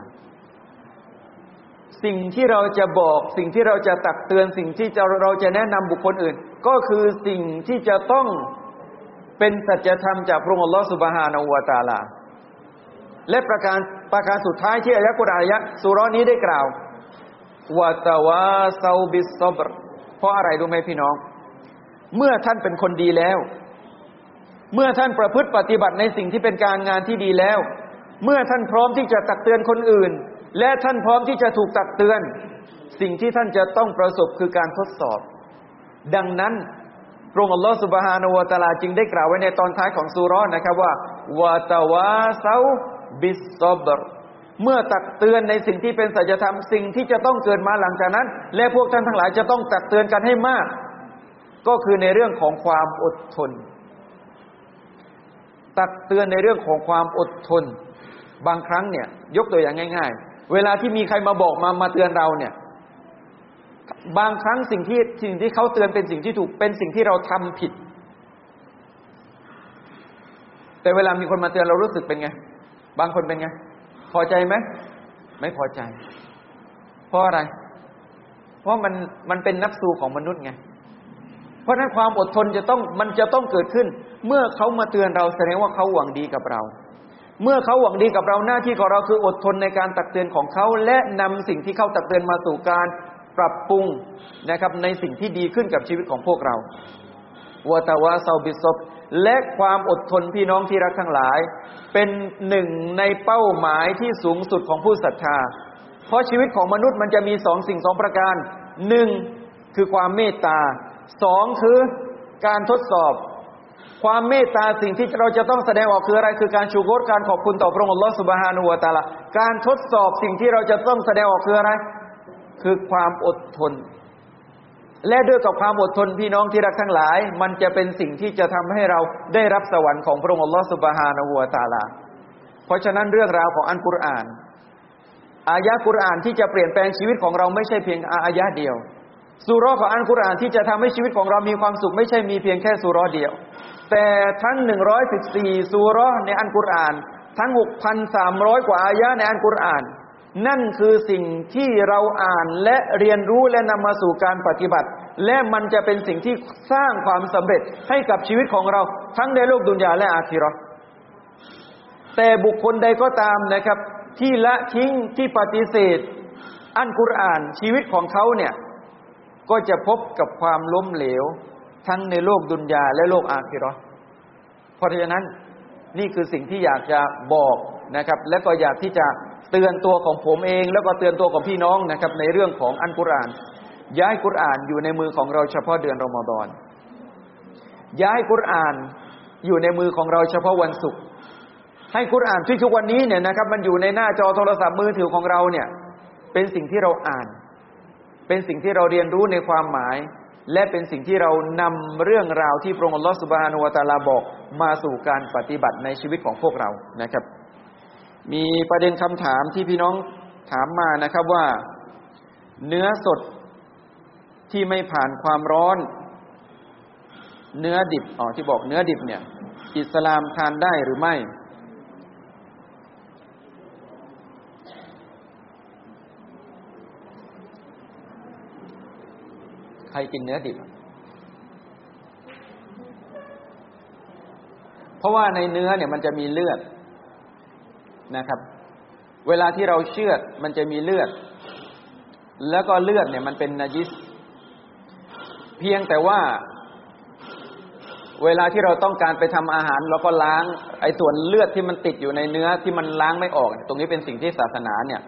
สิ่งที่เราจะบอกสิ่งที่เราจะตักเตือนสิ่งที่เราจะแนะนำบุคคลอื่นก็คือสิ่งที่จะต้องเป็นสัจธรรมจากพระองค์อัลเลาะห์ซุบฮานะฮูวะตะอาลาและประการสุดท้ายที่อายะห์กุรอานอายะห์ซูเราะห์นี้ได้กล่าววะตะวาเซาบิศศอบรเพราะอะไรรู้ไหมพี่น้องเมื่อท่านเป็นคนดีแล้วเมื่อท่านประพฤติปฏิบัติในสิ่งที่เป็นการงานที่ดีแล้วเมื่อท่านพร้อมที่จะตักเตือนคนอื่นและท่านพร้อมที่จะถูกตักเตือนสิ่งที่ท่านจะต้องประสบคือการทดสอบดังนั้นพระองค์อัลเลาะห์ซุบฮานะฮูวะตะอาลาจึงได้กล่าวไว้ในตอนท้ายของซูเราะห์นะครับว่าวะตะวาเซาบิศศอบรเมื่อตักเตือนในสิ่งที่เป็นสัจธรรมสิ่งที่จะต้องเกิดมาหลังจากนั้นและพวกท่านทั้งหลายจะต้องตักเตือนกันให้มากก็คือในเรื่องของความอดทนตักเตือนในเรื่องของความอดทนบางครั้งเนี่ยยกตัวอย่างง่ายๆเวลาที่มีใครมาบอกมาเตือนเราเนี่ยบางครั้งสิ่งที่เขาเตือนเป็นสิ่งที่ถูกเป็นสิ่งที่เราทำผิดแต่เวลามีคนมาเตือนเรารู้สึกเป็นไงบางคนเป็นไงพอใจไหมไม่พอใจเพราะอะไรเพราะมันเป็นนัฟซูของมนุษย์ไงเพราะฉะนั้นความอดทนมันจะต้องเกิดขึ้นเมื่อเขามาเตือนเราแสดงว่าเขาหวังดีกับเราเมื่อเขาหวังดีกับเราหน้าที่ของเราคืออดทนในการตักเตือนของเขาและนำสิ่งที่เขาตักเตือนมาสู่การปรับปรุงนะครับในสิ่งที่ดีขึ้นกับชีวิตของพวกเราวะตะวาเซาบิศอบรและความอดทนพี่น้องที่รักทั้งหลายเป็นหนึ่งในเป้าหมายที่สูงสุดของผู้ศรัทธาเพราะชีวิตของมนุษย์มันจะมีสิ่ง2ประการ1คือความเมตตา2คือการทดสอบความเมตตาสิ่งที่เราจะต้องแสดงออกคืออะไรคือการชูโกรการขอบคุณต่อพระองค์อัลเลาะห์ซุบฮานะฮูวะตะอาลาการทดสอบสิ่งที่เราจะต้องแสดงออกคืออะไรคือความอดทนและด้วยกับความอดทนพี่น้องที่รักทั้งหลายมันจะเป็นสิ่งที่จะทำให้เราได้รับสวรรค์ของพระองค์อัลเลาะห์ซุบฮานะฮูวะตะอาลาเพราะฉะนั้นเรื่องราวของอัลกุรอานอายะห์กุรอานที่จะเปลี่ยนแปลงชีวิตของเราไม่ใช่เพียงอายะห์เดียวซูเราะห์ของอัลกุรอานที่จะทำให้ชีวิตของเรามีความสุขไม่ใช่มีเพียงแค่ซูเราะห์เดียวแต่ทั้ง114ซูเราะห์ในอัลกุรอานทั้ง 6,300 กว่าอายะห์ในอัลกุรอานนั่นคือสิ่งที่เราอ่านและเรียนรู้และนำมาสู่การปฏิบัติและมันจะเป็นสิ่งที่สร้างความสำเร็จให้กับชีวิตของเราทั้งในโลกดุนยาและอาคิเราะห์แต่บุคคลใดก็ตามนะครับที่ละทิ้งที่ปฏิเสธอัลกุรอานชีวิตของเขาเนี่ยก็จะพบกับความล้มเหลวทั้งในโลกดุนยาและโลกอาคิเราะห์เพราะฉะนั้นนี่คือสิ่งที่อยากจะบอกนะครับและก็อยากที่จะเตือนตัวของผมเองแล้วก็เตือนตัวของพี่น้องนะครับในเรื่องของอัลกุรอานย้ายกุรอานอยู่ในมือของเราเฉพาะเดือนรอมฎอนย้ายกุรอานอยู่ในมือของเราเฉพาะวันศุกร์ให้กุรอานที่ทุกวันนี้เนี่ยนะครับมันอยู่ในหน้าจอโทรศัพท์มือถือของเราเนี่ยเป็นสิ่งที่เราอ่านเป็นสิ่งที่เราเรียนรู้ในความหมายและเป็นสิ่งที่เรานำเรื่องราวที่พระองค์อัลเลาะห์ซุบฮานะฮูวะตะอาลาบอกมาสู่การปฏิบัติในชีวิตของพวกเรานะครับมีประเด็นคำถามที่พี่น้องถามมานะครับว่าเนื้อสดที่ไม่ผ่านความร้อนเนื้อดิบที่บอกเนื้อดิบเนี่ยอิสลามทานได้หรือไม่ใครกินเนื้อดิบเพราะว่าในเนื้อเนี่ยมันจะมีเลือดนะครับเวลาที่เราเชือดมันจะมีเลือดแล้วก็เลือดเนี่ยมันเป็นนะญิสเพียงแต่ว่าเวลาที่เราต้องการไปทำอาหารเราก็ล้างไอ้ส่วนเลือดที่มันติดอยู่ในเนื้อที่มันล้างไม่ออกตรงนี้เป็นสิ่งที่ศาสนาเนี่ย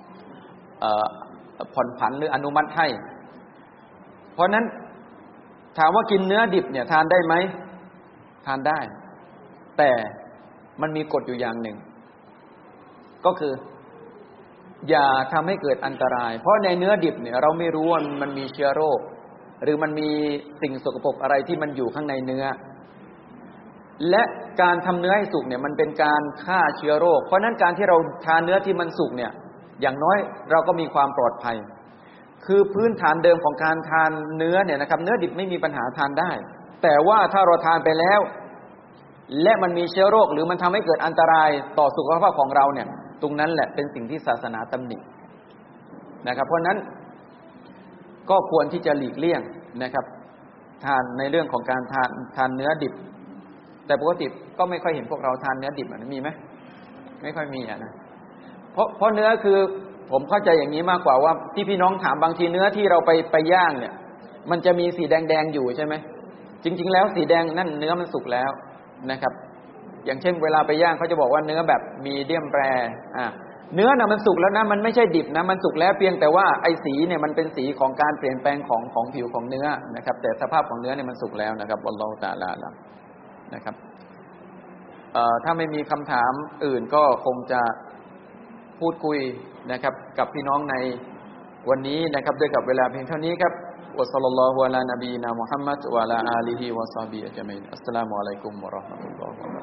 ผ่อนผันหรืออนุมัติให้เพราะนั้นถามว่ากินเนื้อดิบเนี่ยทานได้ไหมทานได้แต่มันมีกฎอยู่อย่างหนึ่งก็คืออย่าทำให้เกิดอันตรายเพราะในเนื้อดิบเนี่ยเราไม่รู้ว่ามันมีเชื้อโรคหรือมันมีสิ่งสกปรกอะไรที่มันอยู่ข้างในเนื้อและการทำเนื้อให้สุกเนี่ยมันเป็นการฆ่าเชื้อโรคเพราะนั้นการที่เราทานเนื้อที่มันสุกเนี่ยอย่างน้อยเราก็มีความปลอดภัยคือพื้นฐานเดิมของการทานเนื้อเนี่ยนะครับเนื้อดิบไม่มีปัญหาทานได้แต่ว่าถ้าเราทานไปแล้วและมันมีเชื้อโรคหรือมันทำให้เกิดอันตรายต่อสุขภาพของเราเนี่ยตรงนั้นแหละเป็นสิ่งที่ศาสนาตำหนินะครับเพราะนั้นก็ควรที่จะหลีกเลี่ยงนะครับทานในเรื่องของการทานเนื้อดิบแต่ปกติก็ไม่ค่อยเห็นพวกเราทานเนื้อดิบมีไหมไม่ค่อยมีนะเพราะเนื้อคือผมเข้าใจอย่างนี้มากกว่าว่าที่พี่น้องถามบางทีเนื้อที่เราไปย่างเนี่ยมันจะมีสีแดงๆอยู่ใช่ไหมจริงๆแล้วสีแดงนั่นเนื้อมันสุกแล้วนะครับอย่างเช่นเวลาไปย่างเขาจะบอกว่าเนื้อแบบมีเดียมแรร์เนื้อน่ะมันสุกแล้วนะมันไม่ใช่ดิบนะมันสุกแล้วเพียงแต่ว่าไอ้สีเนี่ยมันเป็นสีของการเปลี่ยนแปลงของผิวของเนื้อนะครับแต่สภาพของเนื้อเนี่ยมันสุกแล้วนะครับอัลลอฮฺตะอาลานะครับถ้าไม่มีคำถามอื่นก็คงจะพูดคุยนะครับกับพี่น้องในวันนี้นะครับด้วยกับเวลาเพียงเท่านี้ครับวะศ็อลลัลลอฮุอะลานบีนามุฮัมมัดวะอะลาอาลิฮิวะศอฮบิฮิอัจมัยน์อัสสลามุอะลัยกุมวะเราะห์มะตุลลอฮి